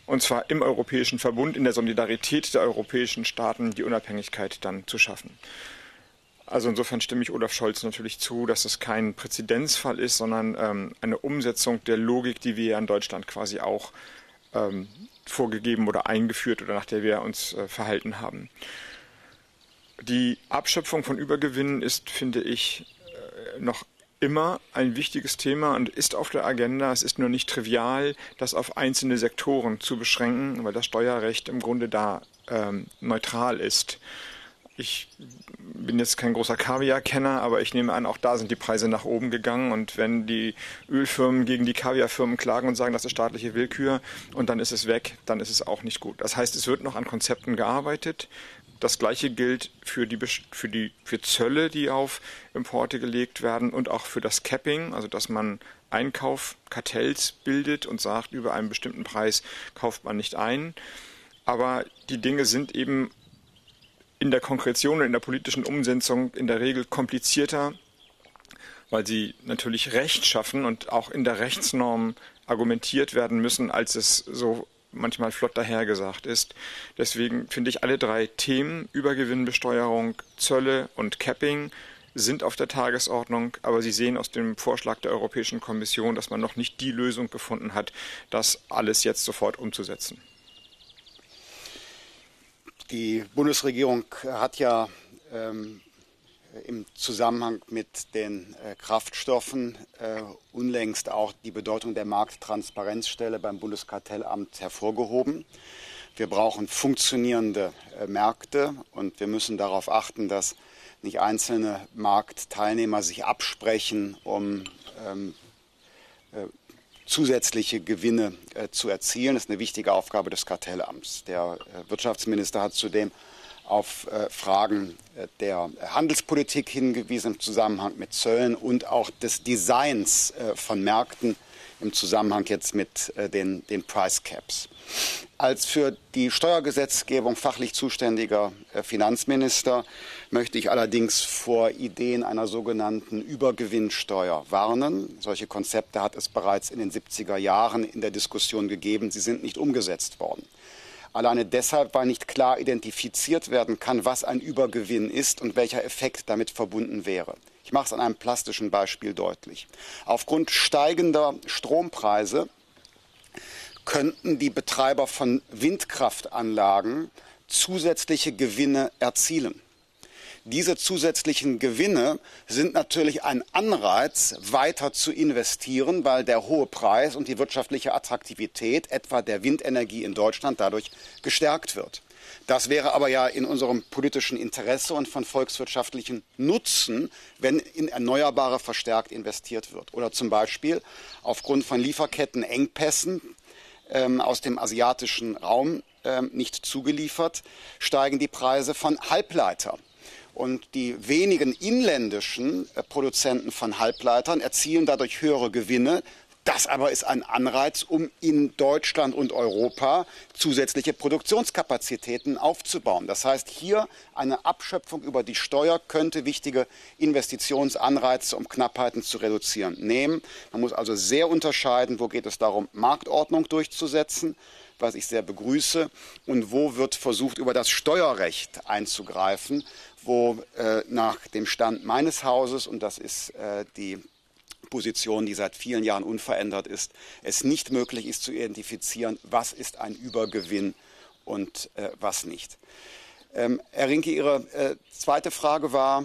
und zwar im Europäischen Verbund, in der Solidarität der europäischen Staaten, die Unabhängigkeit dann zu schaffen. Also insofern stimme ich Olaf Scholz natürlich zu, dass es kein Präzedenzfall ist, sondern eine Umsetzung der Logik, die wir ja in Deutschland quasi auch vorgegeben oder eingeführt oder nach der wir uns verhalten haben. Die Abschöpfung von Übergewinnen ist, finde ich, noch immer ein wichtiges Thema und ist auf der Agenda. Es ist nur nicht trivial, das auf einzelne Sektoren zu beschränken, weil das Steuerrecht im Grunde da neutral ist. Ich bin jetzt kein großer Kaviar-Kenner, aber ich nehme an, auch da sind die Preise nach oben gegangen. Und wenn die Ölfirmen gegen die Kaviarfirmen klagen und sagen, das ist staatliche Willkür und dann ist es weg, dann ist es auch nicht gut. Das heißt, es wird noch an Konzepten gearbeitet. Das Gleiche gilt für Zölle, die auf Importe gelegt werden und auch für das Capping, also dass man Kartells bildet und sagt, über einen bestimmten Preis kauft man nicht ein. Aber die Dinge sind eben in der Konkretion und in der politischen Umsetzung in der Regel komplizierter, weil sie natürlich Recht schaffen und auch in der Rechtsnorm argumentiert werden müssen, als es so manchmal flott dahergesagt ist. Deswegen finde ich alle drei Themen, Übergewinnbesteuerung, Zölle und Capping, sind auf der Tagesordnung, aber Sie sehen aus dem Vorschlag der Europäischen Kommission, dass man noch nicht die Lösung gefunden hat, das alles jetzt sofort umzusetzen. Die Bundesregierung hat ja im Zusammenhang mit den Kraftstoffen unlängst auch die Bedeutung der Markttransparenzstelle beim Bundeskartellamt hervorgehoben. Wir brauchen funktionierende Märkte und wir müssen darauf achten, dass nicht einzelne Marktteilnehmer sich absprechen, um zusätzliche Gewinne zu erzielen. Das ist eine wichtige Aufgabe des Kartellamts. Der Wirtschaftsminister hat zudem auf Fragen der Handelspolitik hingewiesen im Zusammenhang mit Zöllen und auch des Designs von Märkten im Zusammenhang jetzt mit den Price Caps. Als für die Steuergesetzgebung fachlich zuständiger Finanzminister möchte ich allerdings vor Ideen einer sogenannten Übergewinnsteuer warnen. Solche Konzepte hat es bereits in den 70er Jahren in der Diskussion gegeben. Sie sind nicht umgesetzt worden. Alleine deshalb, weil nicht klar identifiziert werden kann, was ein Übergewinn ist und welcher Effekt damit verbunden wäre. Ich mache es an einem plastischen Beispiel deutlich. Aufgrund steigender Strompreise könnten die Betreiber von Windkraftanlagen zusätzliche Gewinne erzielen. Diese zusätzlichen Gewinne sind natürlich ein Anreiz, weiter zu investieren, weil der hohe Preis und die wirtschaftliche Attraktivität etwa der Windenergie in Deutschland dadurch gestärkt wird. Das wäre aber ja in unserem politischen Interesse und von volkswirtschaftlichem Nutzen, wenn in Erneuerbare verstärkt investiert wird. Oder zum Beispiel aufgrund von Lieferkettenengpässen aus dem asiatischen Raum nicht zugeliefert, steigen die Preise von Halbleitern. Und die wenigen inländischen Produzenten von Halbleitern erzielen dadurch höhere Gewinne. Das aber ist ein Anreiz, um in Deutschland und Europa zusätzliche Produktionskapazitäten aufzubauen. Das heißt, hier eine Abschöpfung über die Steuer könnte wichtige Investitionsanreize, um Knappheiten zu reduzieren, nehmen. Man muss also sehr unterscheiden, wo geht es darum, Marktordnung durchzusetzen, was ich sehr begrüße, und wo wird versucht, über das Steuerrecht einzugreifen, wo nach dem Stand meines Hauses, und das ist die Position, die seit vielen Jahren unverändert ist, es nicht möglich ist zu identifizieren, was ist ein Übergewinn und was nicht. Herr Rinke, Ihre zweite Frage war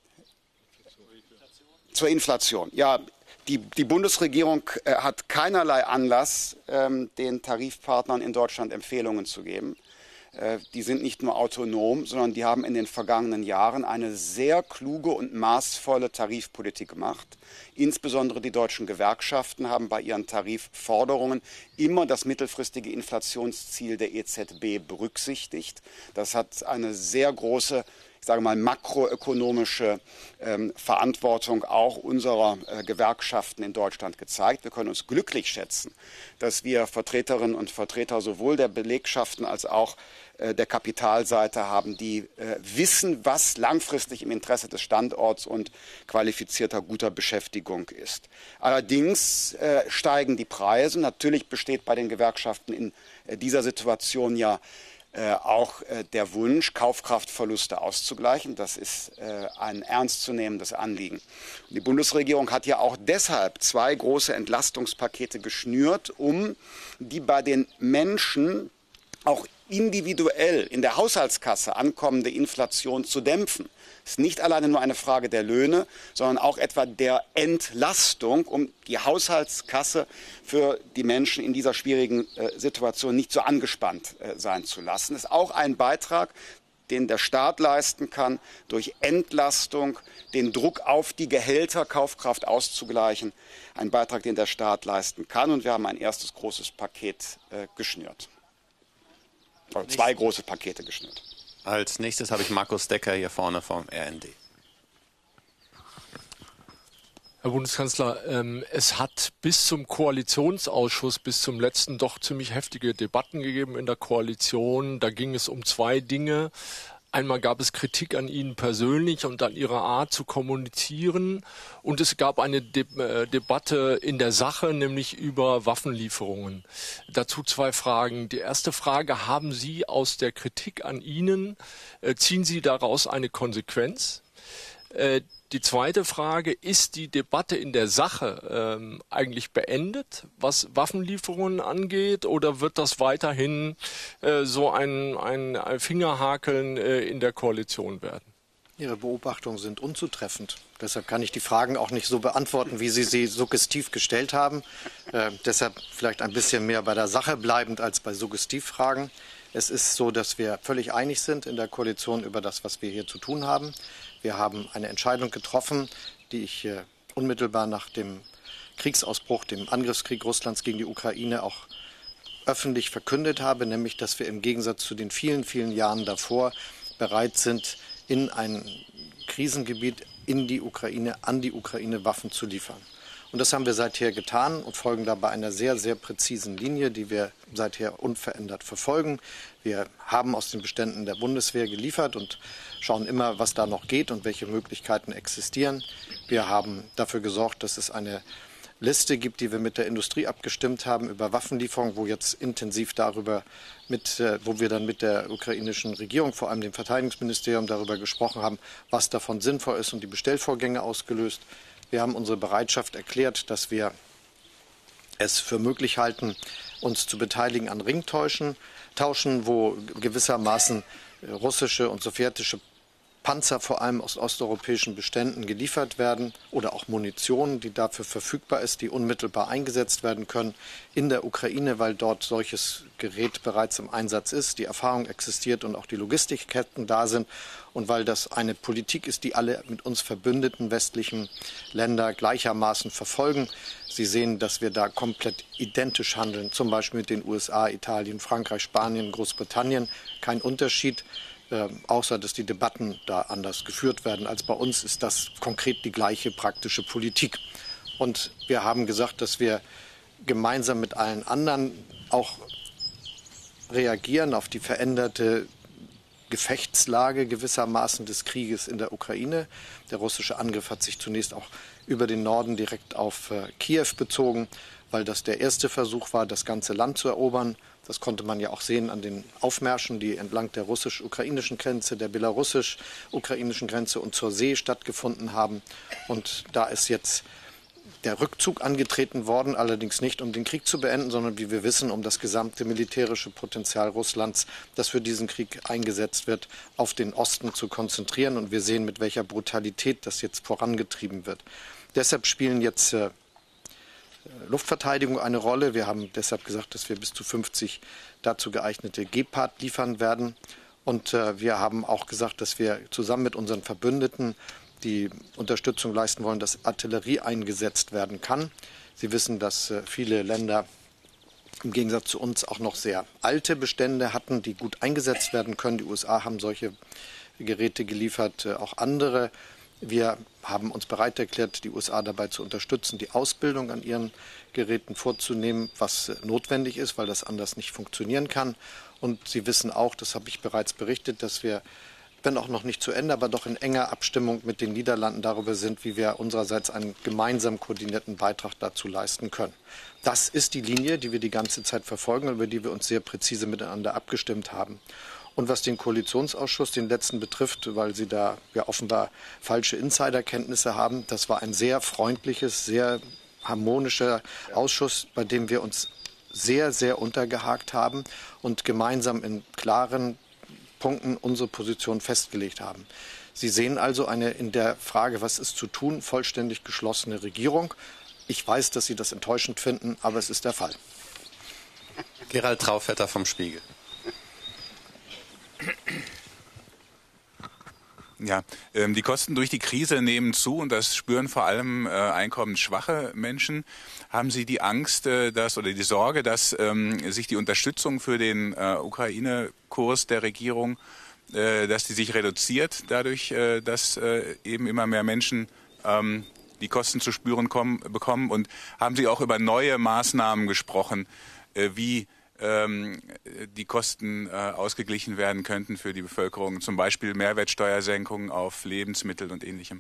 zur Inflation. Ja, die Bundesregierung hat keinerlei Anlass, den Tarifpartnern in Deutschland Empfehlungen zu geben. Die sind nicht nur autonom, sondern die haben in den vergangenen Jahren eine sehr kluge und maßvolle Tarifpolitik gemacht. Insbesondere die deutschen Gewerkschaften haben bei ihren Tarifforderungen immer das mittelfristige Inflationsziel der EZB berücksichtigt. Das hat eine sehr große, ich sage mal, makroökonomische Verantwortung auch unserer Gewerkschaften in Deutschland gezeigt. Wir können uns glücklich schätzen, dass wir Vertreterinnen und Vertreter sowohl der Belegschaften als auch der Kapitalseite haben, die wissen, was langfristig im Interesse des Standorts und qualifizierter guter Beschäftigung ist. Allerdings steigen die Preise. Natürlich besteht bei den Gewerkschaften in dieser Situation ja auch der Wunsch, Kaufkraftverluste auszugleichen. Das ist ein ernstzunehmendes Anliegen. Und die Bundesregierung hat ja auch deshalb 2 große Entlastungspakete geschnürt, um die bei den Menschen auch individuell in der Haushaltskasse ankommende Inflation zu dämpfen. Es ist nicht alleine nur eine Frage der Löhne, sondern auch etwa der Entlastung, um die Haushaltskasse für die Menschen in dieser schwierigen Situation nicht so angespannt sein zu lassen. Das ist auch ein Beitrag, den der Staat leisten kann, durch Entlastung den Druck auf die Gehälter, Kaufkraft auszugleichen. Ein Beitrag, den der Staat leisten kann. Und wir haben ein erstes großes Paket geschnürt. Oder 2 große Pakete geschnürt. Als nächstes habe ich Markus Decker hier vorne vom RND. Herr Bundeskanzler, es hat bis zum Koalitionsausschuss, bis zum letzten doch ziemlich heftige Debatten gegeben in der Koalition. Da ging es um 2 Dinge. Einmal gab es Kritik an Ihnen persönlich und an Ihrer Art zu kommunizieren. Und es gab eine Debatte in der Sache, nämlich über Waffenlieferungen. Dazu 2 Fragen. Die erste Frage, haben Sie aus der Kritik an Ihnen, ziehen Sie daraus eine Konsequenz? Die zweite Frage, ist die Debatte in der Sache eigentlich beendet, was Waffenlieferungen angeht, oder wird das weiterhin so ein Fingerhakeln in der Koalition werden? Ihre Beobachtungen sind unzutreffend. Deshalb kann ich die Fragen auch nicht so beantworten, wie Sie sie suggestiv gestellt haben. Deshalb vielleicht ein bisschen mehr bei der Sache bleibend als bei Suggestivfragen. Es ist so, dass wir völlig einig sind in der Koalition über das, was wir hier zu tun haben. Wir haben eine Entscheidung getroffen, die ich unmittelbar nach dem Kriegsausbruch, dem Angriffskrieg Russlands gegen die Ukraine auch öffentlich verkündet habe, nämlich, dass wir im Gegensatz zu den vielen, vielen Jahren davor bereit sind, in ein Krisengebiet, in die Ukraine, an die Ukraine Waffen zu liefern. Und das haben wir seither getan und folgen dabei einer sehr, sehr präzisen Linie, die wir seither unverändert verfolgen. Wir haben aus den Beständen der Bundeswehr geliefert und schauen immer, was da noch geht und welche Möglichkeiten existieren. Wir haben dafür gesorgt, dass es eine Liste gibt, die wir mit der Industrie abgestimmt haben über Waffenlieferungen, wo jetzt intensiv darüber wo wir dann mit der ukrainischen Regierung, vor allem dem Verteidigungsministerium, darüber gesprochen haben, was davon sinnvoll ist und die Bestellvorgänge ausgelöst. Wir haben unsere Bereitschaft erklärt, dass wir es für möglich halten, uns zu beteiligen an Ringtauschen, wo gewissermaßen russische und sowjetische Panzer vor allem aus osteuropäischen Beständen geliefert werden oder auch Munition, die dafür verfügbar ist, die unmittelbar eingesetzt werden können in der Ukraine, weil dort solches Gerät bereits im Einsatz ist, die Erfahrung existiert und auch die Logistikketten da sind und weil das eine Politik ist, die alle mit uns verbündeten westlichen Länder gleichermaßen verfolgen. Sie sehen, dass wir da komplett identisch handeln, zum Beispiel mit den USA, Italien, Frankreich, Spanien, Großbritannien. Kein Unterschied. Außer dass die Debatten da anders geführt werden als bei uns, ist das konkret die gleiche praktische Politik. Und wir haben gesagt, dass wir gemeinsam mit allen anderen auch reagieren auf die veränderte Gefechtslage gewissermaßen des Krieges in der Ukraine. Der russische Angriff hat sich zunächst auch über den Norden direkt auf Kiew bezogen, weil das der erste Versuch war, das ganze Land zu erobern. Das konnte man ja auch sehen an den Aufmärschen, die entlang der russisch-ukrainischen Grenze, der belarussisch-ukrainischen Grenze und zur See stattgefunden haben. Und da ist jetzt der Rückzug angetreten worden, allerdings nicht um den Krieg zu beenden, sondern wie wir wissen, um das gesamte militärische Potenzial Russlands, das für diesen Krieg eingesetzt wird, auf den Osten zu konzentrieren. Und wir sehen, mit welcher Brutalität das jetzt vorangetrieben wird. Deshalb spielen jetzt Luftverteidigung eine Rolle. Wir haben deshalb gesagt, dass wir bis zu 50 dazu geeignete Gepard liefern werden. Und wir haben auch gesagt, dass wir zusammen mit unseren Verbündeten die Unterstützung leisten wollen, dass Artillerie eingesetzt werden kann. Sie wissen, dass viele Länder im Gegensatz zu uns auch noch sehr alte Bestände hatten, die gut eingesetzt werden können. Die USA haben solche Geräte geliefert, auch andere. Wir haben uns bereit erklärt, die USA dabei zu unterstützen, die Ausbildung an ihren Geräten vorzunehmen, was notwendig ist, weil das anders nicht funktionieren kann. Und Sie wissen auch, das habe ich bereits berichtet, dass wir, wenn auch noch nicht zu Ende, aber doch in enger Abstimmung mit den Niederlanden darüber sind, wie wir unsererseits einen gemeinsam koordinierten Beitrag dazu leisten können. Das ist die Linie, die wir die ganze Zeit verfolgen und über die wir uns sehr präzise miteinander abgestimmt haben. Und was den Koalitionsausschuss, den letzten betrifft, weil Sie da ja offenbar falsche Insiderkenntnisse haben, das war ein sehr freundliches, sehr harmonischer Ausschuss, bei dem wir uns sehr, sehr untergehakt haben und gemeinsam in klaren Punkten unsere Position festgelegt haben. Sie sehen also eine in der Frage, was ist zu tun, vollständig geschlossene Regierung. Ich weiß, dass Sie das enttäuschend finden, aber es ist der Fall. Gerald Traufetter vom Spiegel. Ja, die Kosten durch die Krise nehmen zu und das spüren vor allem einkommensschwache Menschen. Haben Sie die Angst, oder die Sorge, dass sich die Unterstützung für den Ukraine-Kurs der Regierung, dass die sich reduziert dadurch, dass eben immer mehr Menschen die Kosten zu spüren bekommen? Und haben Sie auch über neue Maßnahmen gesprochen, wie die Kosten ausgeglichen werden könnten für die Bevölkerung, zum Beispiel Mehrwertsteuersenkungen auf Lebensmittel und Ähnlichem?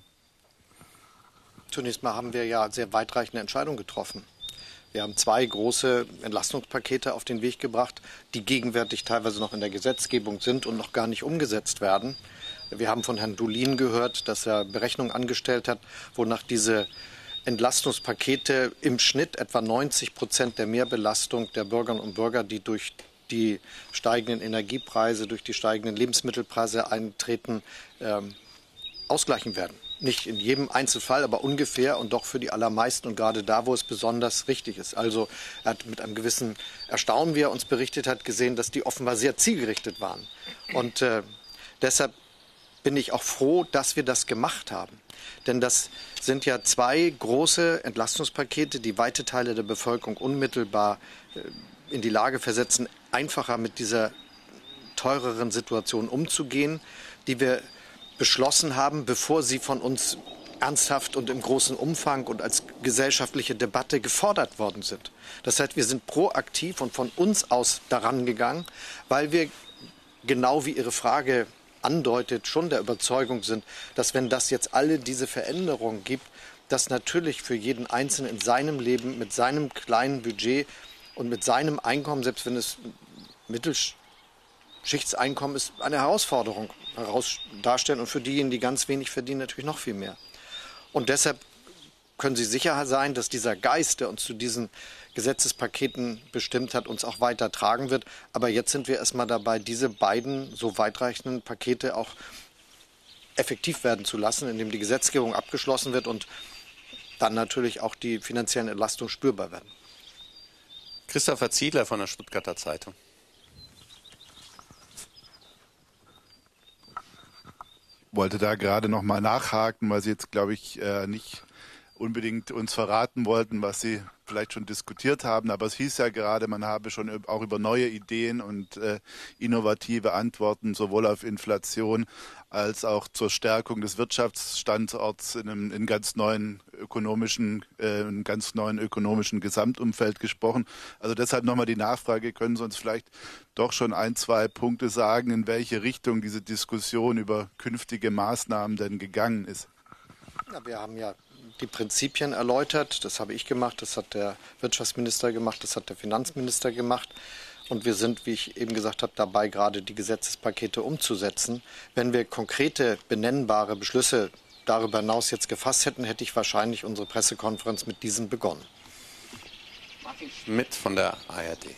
Zunächst mal haben wir ja sehr weitreichende Entscheidungen getroffen. Wir haben 2 große Entlastungspakete auf den Weg gebracht, die gegenwärtig teilweise noch in der Gesetzgebung sind und noch gar nicht umgesetzt werden. Wir haben von Herrn Dolin gehört, dass er Berechnungen angestellt hat, wonach diese Entlastungspakete im Schnitt etwa 90% der Mehrbelastung der Bürgerinnen und Bürger, die durch die steigenden Energiepreise, durch die steigenden Lebensmittelpreise eintreten, ausgleichen werden. Nicht in jedem Einzelfall, aber ungefähr und doch für die allermeisten und gerade da, wo es besonders richtig ist. Also er hat mit einem gewissen Erstaunen, wie er uns berichtet hat, gesehen, dass die offenbar sehr zielgerichtet waren. Und deshalb bin ich auch froh, dass wir das gemacht haben. Denn das sind ja 2 große Entlastungspakete, die weite Teile der Bevölkerung unmittelbar in die Lage versetzen, einfacher mit dieser teureren Situation umzugehen, die wir beschlossen haben, bevor sie von uns ernsthaft und im großen Umfang und als gesellschaftliche Debatte gefordert worden sind. Das heißt, wir sind proaktiv und von uns aus daran gegangen, weil wir, genau wie Ihre Frage andeutet, schon der Überzeugung sind, dass wenn das jetzt alle diese Veränderungen gibt, dass natürlich für jeden Einzelnen in seinem Leben mit seinem kleinen Budget und mit seinem Einkommen, selbst wenn es Mittelschichtseinkommen ist, eine Herausforderung darstellen und für diejenigen, die ganz wenig verdienen, natürlich noch viel mehr. Und deshalb können Sie sicher sein, dass dieser Geist, der uns zu diesen Gesetzespaketen bestimmt hat, uns auch weiter tragen wird. Aber jetzt sind wir erstmal dabei, diese beiden so weitreichenden Pakete auch effektiv werden zu lassen, indem die Gesetzgebung abgeschlossen wird und dann natürlich auch die finanziellen Entlastungen spürbar werden. Christopher Ziedler von der Stuttgarter Zeitung. Ich wollte da gerade noch mal nachhaken, weil Sie jetzt, glaube ich, nicht unbedingt uns verraten wollten, was Sie vielleicht schon diskutiert haben. Aber es hieß ja gerade, man habe schon auch über neue Ideen und innovative Antworten sowohl auf Inflation als auch zur Stärkung des Wirtschaftsstandorts in einem ganz neuen ökonomischen Gesamtumfeld gesprochen. Also deshalb nochmal die Nachfrage, können Sie uns vielleicht doch schon 1, 2 Punkte sagen, in welche Richtung diese Diskussion über künftige Maßnahmen denn gegangen ist? Ja, wir haben ja die Prinzipien erläutert. Das habe ich gemacht, das hat der Wirtschaftsminister gemacht, das hat der Finanzminister gemacht. Und wir sind, wie ich eben gesagt habe, dabei, gerade die Gesetzespakete umzusetzen. Wenn wir konkrete, benennbare Beschlüsse darüber hinaus jetzt gefasst hätten, hätte ich wahrscheinlich unsere Pressekonferenz mit diesem begonnen. Martin Schmidt von der ARD.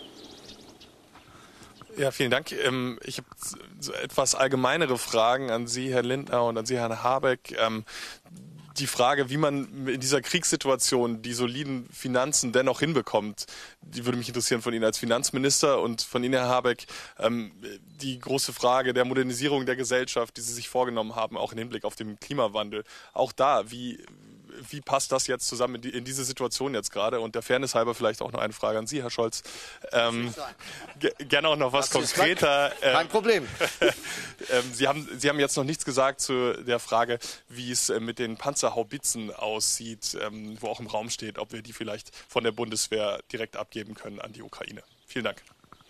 Ja, vielen Dank. Ich habe so etwas allgemeinere Fragen an Sie, Herr Lindner, und an Sie, Herrn Habeck. Die Frage, wie man in dieser Kriegssituation die soliden Finanzen dennoch hinbekommt, die würde mich interessieren von Ihnen als Finanzminister und von Ihnen, Herr Habeck, die große Frage der Modernisierung der Gesellschaft, die Sie sich vorgenommen haben, auch im Hinblick auf den Klimawandel. Auch da, wie wie passt das jetzt zusammen in diese Situation jetzt gerade? Und der Fairness halber vielleicht auch noch eine Frage an Sie, Herr Scholz. Gerne auch noch was konkreter. Kein Problem. Sie haben jetzt noch nichts gesagt zu der Frage, wie es mit den Panzerhaubitzen aussieht, wo auch im Raum steht, ob wir die vielleicht von der Bundeswehr direkt abgeben können an die Ukraine. Vielen Dank.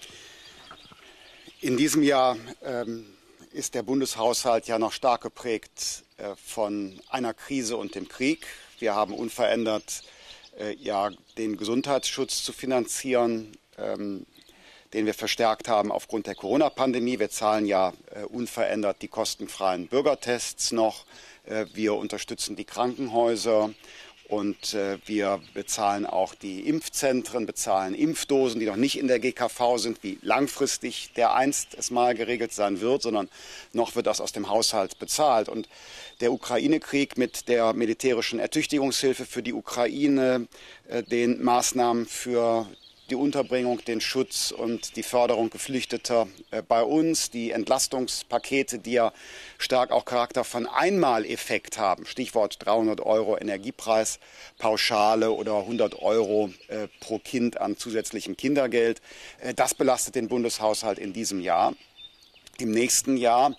In diesem Jahr ist der Bundeshaushalt ja noch stark geprägt von einer Krise und dem Krieg. Wir haben unverändert den Gesundheitsschutz zu finanzieren, den wir verstärkt haben aufgrund der Corona-Pandemie. Wir zahlen ja unverändert die kostenfreien Bürgertests noch. Wir unterstützen die Krankenhäuser. Und wir bezahlen auch die Impfzentren, bezahlen Impfdosen, die noch nicht in der GKV sind, wie langfristig dereinst es mal geregelt sein wird, sondern noch wird das aus dem Haushalt bezahlt. Und der Ukraine-Krieg mit der militärischen Ertüchtigungshilfe für die Ukraine, den Maßnahmen für die Unterbringung, den Schutz und die Förderung Geflüchteter bei uns, die Entlastungspakete, die ja stark auch Charakter von Einmaleffekt haben, Stichwort 300 € Energiepreispauschale oder 100 € pro Kind an zusätzlichem Kindergeld. Das belastet den Bundeshaushalt in diesem Jahr. Im nächsten Jahr,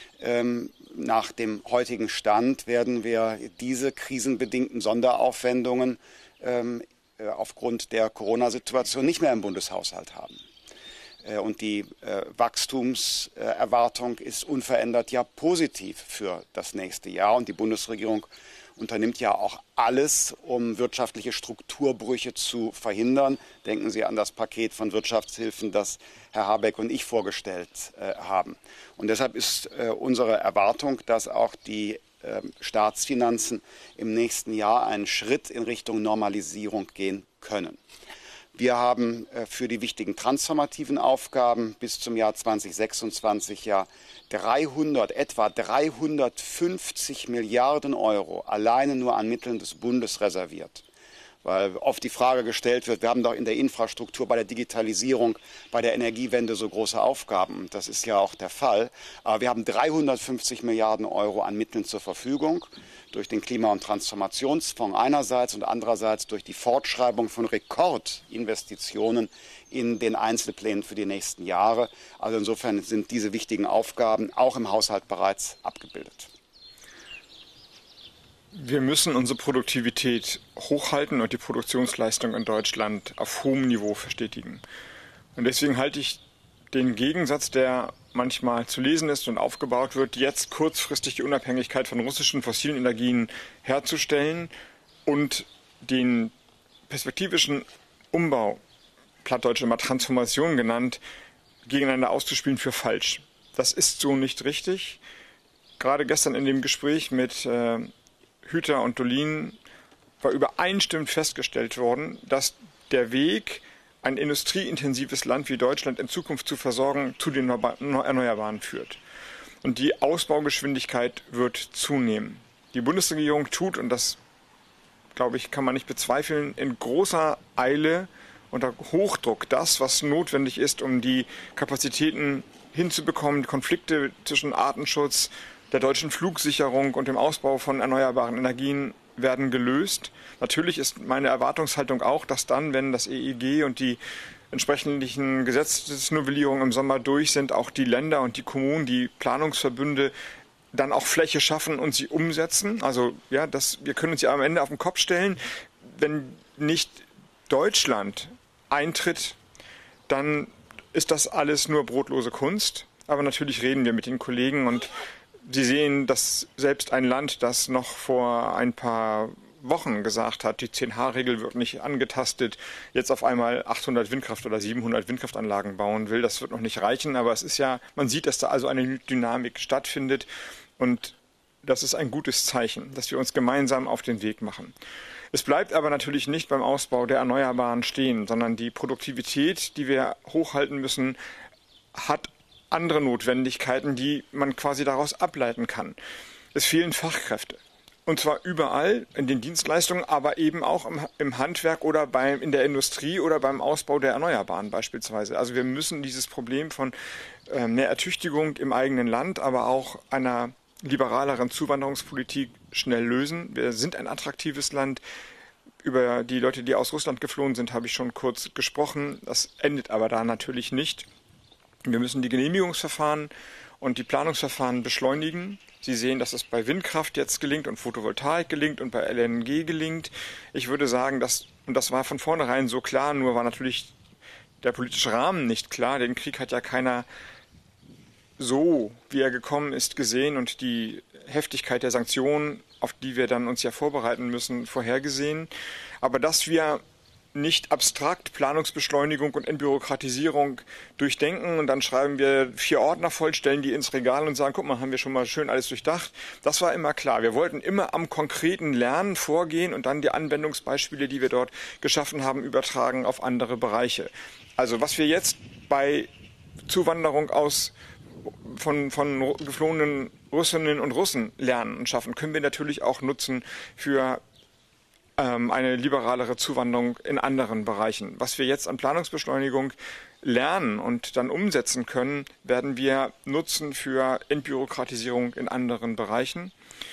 nach dem heutigen Stand, werden wir diese krisenbedingten Sonderaufwendungen aufgrund der Corona-Situation nicht mehr im Bundeshaushalt haben. Und die Wachstumserwartung ist unverändert ja positiv für das nächste Jahr. Und die Bundesregierung unternimmt ja auch alles, um wirtschaftliche Strukturbrüche zu verhindern. Denken Sie an das Paket von Wirtschaftshilfen, das Herr Habeck und ich vorgestellt haben. Und deshalb ist unsere Erwartung, dass auch die Staatsfinanzen im nächsten Jahr einen Schritt in Richtung Normalisierung gehen können. Wir haben für die wichtigen transformativen Aufgaben bis zum Jahr 2026 ja etwa 350 Milliarden € alleine nur an Mitteln des Bundes reserviert. Weil oft die Frage gestellt wird, wir haben doch in der Infrastruktur, bei der Digitalisierung, bei der Energiewende so große Aufgaben. Das ist ja auch der Fall. Aber wir haben 350 Milliarden € an Mitteln zur Verfügung durch den Klima- und Transformationsfonds einerseits und andererseits durch die Fortschreibung von Rekordinvestitionen in den Einzelplänen für die nächsten Jahre. Also insofern sind diese wichtigen Aufgaben auch im Haushalt bereits abgebildet. Wir müssen unsere Produktivität hochhalten und die Produktionsleistung in Deutschland auf hohem Niveau verstetigen. Und deswegen halte ich den Gegensatz, der manchmal zu lesen ist und aufgebaut wird, jetzt kurzfristig die Unabhängigkeit von russischen fossilen Energien herzustellen und den perspektivischen Umbau, plattdeutsch immer Transformation genannt, gegeneinander auszuspielen, für falsch. Das ist so nicht richtig. Gerade gestern in dem Gespräch mit Hüter und Dolin war übereinstimmend festgestellt worden, dass der Weg, ein industrieintensives Land wie Deutschland in Zukunft zu versorgen, zu den Erneuerbaren führt. Und die Ausbaugeschwindigkeit wird zunehmen. Die Bundesregierung tut, und das, glaube ich, kann man nicht bezweifeln, in großer Eile unter Hochdruck das, was notwendig ist, um die Kapazitäten hinzubekommen, Konflikte zwischen Artenschutz, der deutschen Flugsicherung und dem Ausbau von erneuerbaren Energien werden gelöst. Natürlich ist meine Erwartungshaltung auch, dass dann, wenn das EEG und die entsprechenden Gesetzesnovellierungen im Sommer durch sind, auch die Länder und die Kommunen, die Planungsverbünde dann auch Fläche schaffen und sie umsetzen. Also ja, wir können uns ja am Ende auf den Kopf stellen, wenn nicht Deutschland eintritt, dann ist das alles nur brotlose Kunst. Aber natürlich reden wir mit den Kollegen und Sie sehen, dass selbst ein Land, das noch vor ein paar Wochen gesagt hat, die 10H-Regel wird nicht angetastet, jetzt auf einmal 800 Windkraft- oder 700 Windkraftanlagen bauen will. Das wird noch nicht reichen, aber es ist ja, man sieht, dass da also eine Dynamik stattfindet und das ist ein gutes Zeichen, dass wir uns gemeinsam auf den Weg machen. Es bleibt aber natürlich nicht beim Ausbau der Erneuerbaren stehen, sondern die Produktivität, die wir hochhalten müssen, hat andere Notwendigkeiten, die man quasi daraus ableiten kann. Es fehlen Fachkräfte. Und zwar überall in den Dienstleistungen, aber eben auch im Handwerk oder in der Industrie oder beim Ausbau der Erneuerbaren beispielsweise. Also wir müssen dieses Problem von mehr Ertüchtigung im eigenen Land, aber auch einer liberaleren Zuwanderungspolitik schnell lösen. Wir sind ein attraktives Land. Über die Leute, die aus Russland geflohen sind, habe ich schon kurz gesprochen. Das endet aber da natürlich nicht. Wir müssen die Genehmigungsverfahren und die Planungsverfahren beschleunigen. Sie sehen, dass es bei Windkraft jetzt gelingt und Photovoltaik gelingt und bei LNG gelingt. Ich würde sagen, und das war von vornherein so klar, nur war natürlich der politische Rahmen nicht klar. Den Krieg hat ja keiner so, wie er gekommen ist, gesehen und die Heftigkeit der Sanktionen, auf die wir dann uns ja vorbereiten müssen, vorhergesehen. Aber dass wir nicht abstrakt Planungsbeschleunigung und Entbürokratisierung durchdenken und dann schreiben wir 4 Ordner voll, stellen die ins Regal und sagen, guck mal, haben wir schon mal schön alles durchdacht. Das war immer klar. Wir wollten immer am konkreten Lernen vorgehen und dann die Anwendungsbeispiele, die wir dort geschaffen haben, übertragen auf andere Bereiche. Also was wir jetzt bei Zuwanderung von geflohenen Russinnen und Russen lernen und schaffen, können wir natürlich auch nutzen für eine liberalere Zuwanderung in anderen Bereichen. Was wir jetzt an Planungsbeschleunigung lernen und dann umsetzen können, werden wir nutzen für Entbürokratisierung in anderen Bereichen.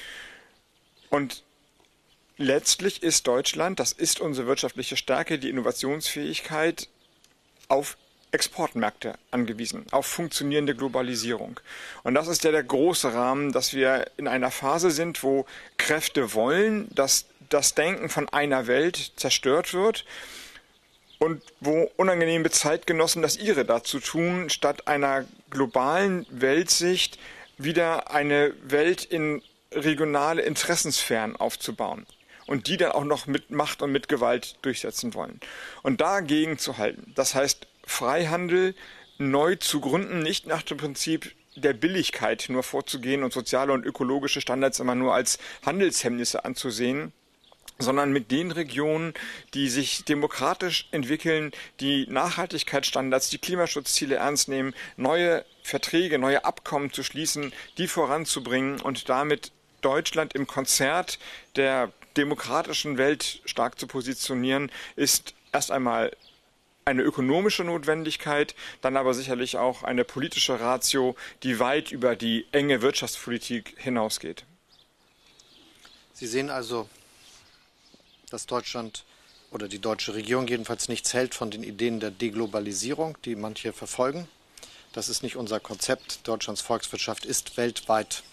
Und letztlich ist Deutschland, das ist unsere wirtschaftliche Stärke, die Innovationsfähigkeit, auf Exportmärkte angewiesen, auf funktionierende Globalisierung. Und das ist ja der große Rahmen, dass wir in einer Phase sind, wo Kräfte wollen, dass das Denken von einer Welt zerstört wird und wo unangenehme Zeitgenossen das ihre dazu tun, statt einer globalen Weltsicht wieder eine Welt in regionale Interessenssphären aufzubauen und die dann auch noch mit Macht und mit Gewalt durchsetzen wollen. Und dagegen zu halten, das heißt Freihandel neu zu gründen, nicht nach dem Prinzip der Billigkeit nur vorzugehen und soziale und ökologische Standards immer nur als Handelshemmnisse anzusehen, sondern mit den Regionen, die sich demokratisch entwickeln, die Nachhaltigkeitsstandards, die Klimaschutzziele ernst nehmen, neue Verträge, neue Abkommen zu schließen, die voranzubringen und damit Deutschland im Konzert der demokratischen Welt stark zu positionieren, ist erst einmal eine ökonomische Notwendigkeit, dann aber sicherlich auch eine politische Ratio, die weit über die enge Wirtschaftspolitik hinausgeht. Sie sehen also, dass Deutschland oder die deutsche Regierung jedenfalls nichts hält von den Ideen der Deglobalisierung, die manche verfolgen. Das ist nicht unser Konzept. Deutschlands Volkswirtschaft ist weltweit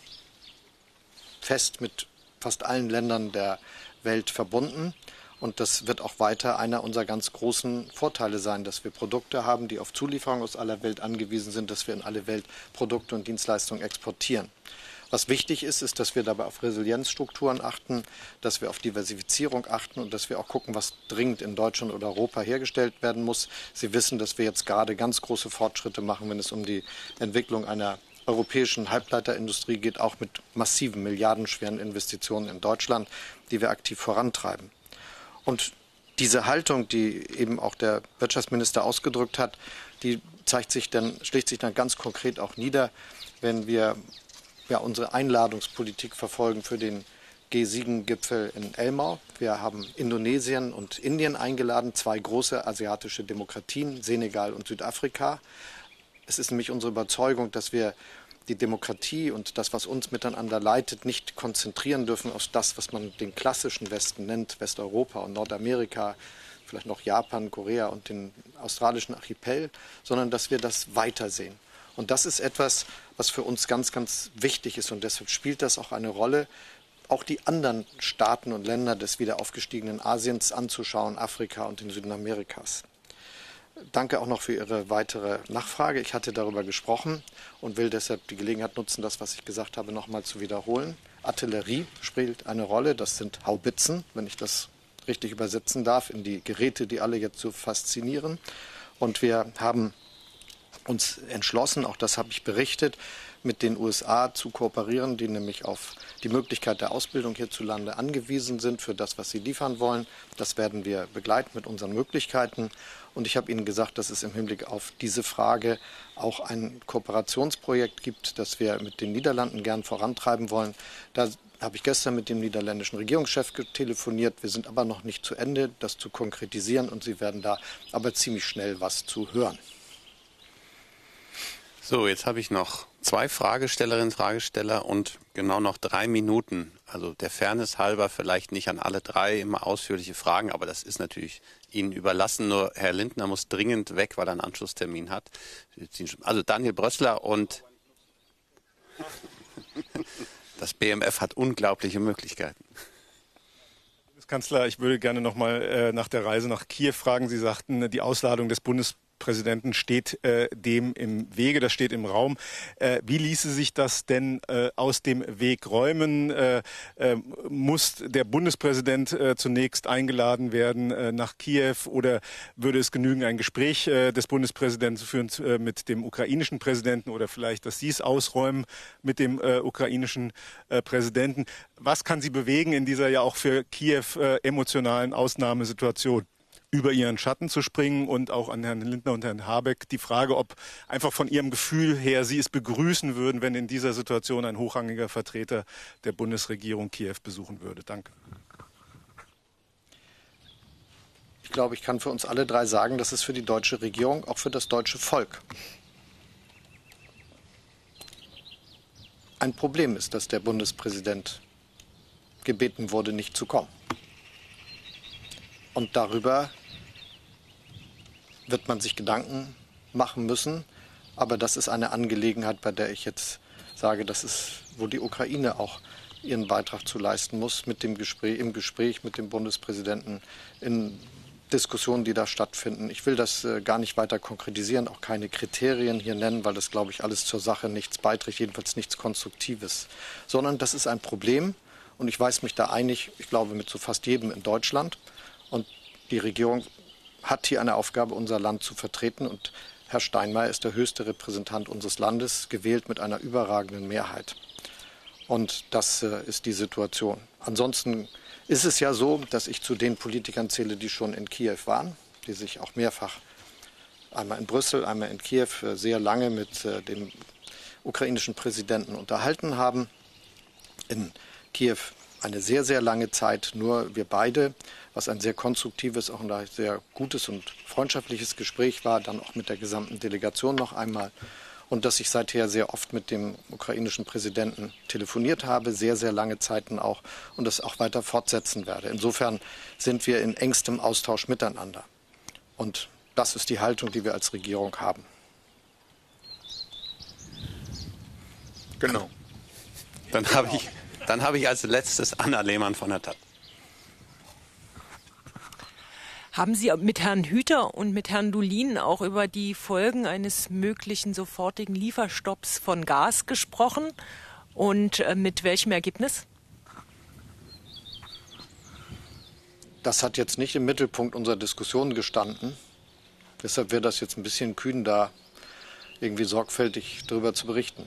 fest mit fast allen Ländern der Welt verbunden. Und das wird auch weiter einer unserer ganz großen Vorteile sein, dass wir Produkte haben, die auf Zulieferung aus aller Welt angewiesen sind, dass wir in alle Welt Produkte und Dienstleistungen exportieren. Was wichtig ist, ist, dass wir dabei auf Resilienzstrukturen achten, dass wir auf Diversifizierung achten und dass wir auch gucken, was dringend in Deutschland oder Europa hergestellt werden muss. Sie wissen, dass wir jetzt gerade ganz große Fortschritte machen, wenn es um die Entwicklung einer europäischen Halbleiterindustrie geht, auch mit massiven, milliardenschweren Investitionen in Deutschland, die wir aktiv vorantreiben. Und diese Haltung, die eben auch der Wirtschaftsminister ausgedrückt hat, die schlägt sich dann ganz konkret auch nieder, wenn wir unsere Einladungspolitik verfolgen für den G7-Gipfel in Elmau. Wir haben Indonesien und Indien eingeladen, 2 große asiatische Demokratien, Senegal und Südafrika. Es ist nämlich unsere Überzeugung, dass wir die Demokratie und das, was uns miteinander leitet, nicht konzentrieren dürfen auf das, was man den klassischen Westen nennt, Westeuropa und Nordamerika, vielleicht noch Japan, Korea und den australischen Archipel, sondern dass wir das weitersehen. Und das ist etwas, was für uns ganz, ganz wichtig ist. Und deshalb spielt das auch eine Rolle, auch die anderen Staaten und Länder des wieder aufgestiegenen Asiens anzuschauen, Afrika und den Süden Amerikas. Danke auch noch für Ihre weitere Nachfrage. Ich hatte darüber gesprochen und will deshalb die Gelegenheit nutzen, das, was ich gesagt habe, nochmal zu wiederholen. Artillerie spielt eine Rolle. Das sind Haubitzen, wenn ich das richtig übersetzen darf, in die Geräte, die alle jetzt so faszinieren. Und wir haben uns entschlossen, auch das habe ich berichtet, mit den USA zu kooperieren, die nämlich auf die Möglichkeit der Ausbildung hierzulande angewiesen sind für das, was sie liefern wollen. Das werden wir begleiten mit unseren Möglichkeiten. Und ich habe Ihnen gesagt, dass es im Hinblick auf diese Frage auch ein Kooperationsprojekt gibt, das wir mit den Niederlanden gern vorantreiben wollen. Da habe ich gestern mit dem niederländischen Regierungschef telefoniert. Wir sind aber noch nicht zu Ende, das zu konkretisieren. Und Sie werden da aber ziemlich schnell was zu hören. So, jetzt habe ich noch 2 Fragestellerinnen, Fragesteller und genau noch 3 Minuten. Also der Fairness halber vielleicht nicht an alle 3 immer ausführliche Fragen, aber das ist natürlich Ihnen überlassen. Nur Herr Lindner muss dringend weg, weil er einen Anschlusstermin hat. Also Daniel Brössler und das BMF hat unglaubliche Möglichkeiten. Kanzler, ich würde gerne noch mal nach der Reise nach Kiew fragen. Sie sagten, die Ausladung des Bundespräsidenten steht dem im Wege, das steht im Raum. Wie ließe sich das denn aus dem Weg räumen? Muss der Bundespräsident zunächst eingeladen werden nach Kiew oder würde es genügen, ein Gespräch des Bundespräsidenten zu führen mit dem ukrainischen Präsidenten oder vielleicht, dass Sie es ausräumen mit dem ukrainischen Präsidenten? Was kann Sie bewegen in dieser ja auch für Kiew emotionalen Ausnahmesituation? Über ihren Schatten zu springen und auch an Herrn Lindner und Herrn Habeck die Frage, ob einfach von ihrem Gefühl her Sie es begrüßen würden, wenn in dieser Situation ein hochrangiger Vertreter der Bundesregierung Kiew besuchen würde. Danke. Ich glaube, ich kann für uns alle 3 sagen, dass es für die deutsche Regierung, auch für das deutsche Volk, ein Problem ist, dass der Bundespräsident gebeten wurde, nicht zu kommen. Und darüber wird man sich Gedanken machen müssen. Aber das ist eine Angelegenheit, bei der ich jetzt sage, das ist, wo die Ukraine auch ihren Beitrag zu leisten muss, mit dem im Gespräch mit dem Bundespräsidenten, in Diskussionen, die da stattfinden. Ich will das gar nicht weiter konkretisieren, auch keine Kriterien hier nennen, weil das, glaube ich, alles zur Sache nichts beiträgt, jedenfalls nichts Konstruktives. Sondern das ist ein Problem und ich weiß mich da einig, ich glaube, mit so fast jedem in Deutschland. Und die Regierung hat hier eine Aufgabe, unser Land zu vertreten. Und Herr Steinmeier ist der höchste Repräsentant unseres Landes, gewählt mit einer überragenden Mehrheit. Und das ist die Situation. Ansonsten ist es ja so, dass ich zu den Politikern zähle, die schon in Kiew waren, die sich auch mehrfach, einmal in Brüssel, einmal in Kiew, sehr lange mit dem ukrainischen Präsidenten unterhalten haben. In Kiew eine sehr, sehr lange Zeit nur wir beide, was ein sehr konstruktives, auch ein sehr gutes und freundschaftliches Gespräch war, dann auch mit der gesamten Delegation noch einmal. Und dass ich seither sehr oft mit dem ukrainischen Präsidenten telefoniert habe, sehr, sehr lange Zeiten auch, und das auch weiter fortsetzen werde. Insofern sind wir in engstem Austausch miteinander. Und das ist die Haltung, die wir als Regierung haben. Genau. Dann habe ich als letztes Anna Lehmann von der TAP. Haben Sie mit Herrn Hüter und mit Herrn Dulin auch über die Folgen eines möglichen sofortigen Lieferstopps von Gas gesprochen und mit welchem Ergebnis? Das hat jetzt nicht im Mittelpunkt unserer Diskussion gestanden. Deshalb wäre das jetzt ein bisschen kühn, da irgendwie sorgfältig darüber zu berichten.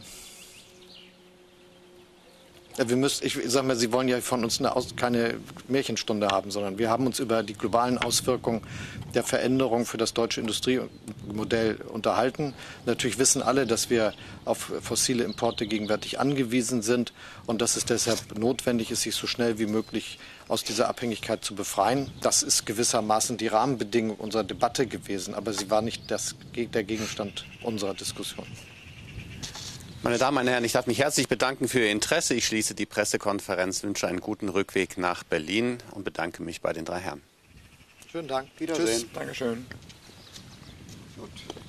Ich sage mal, Sie wollen ja von uns keine Märchenstunde haben, sondern wir haben uns über die globalen Auswirkungen der Veränderung für das deutsche Industriemodell unterhalten. Natürlich wissen alle, dass wir auf fossile Importe gegenwärtig angewiesen sind und dass es deshalb notwendig ist, sich so schnell wie möglich aus dieser Abhängigkeit zu befreien. Das ist gewissermaßen die Rahmenbedingung unserer Debatte gewesen, aber sie war nicht der Gegenstand unserer Diskussion. Meine Damen, meine Herren, ich darf mich herzlich bedanken für Ihr Interesse. Ich schließe die Pressekonferenz, wünsche einen guten Rückweg nach Berlin und bedanke mich bei den 3 Herren. Schönen Dank. Wiedersehen. Tschüss. Dankeschön. Gut.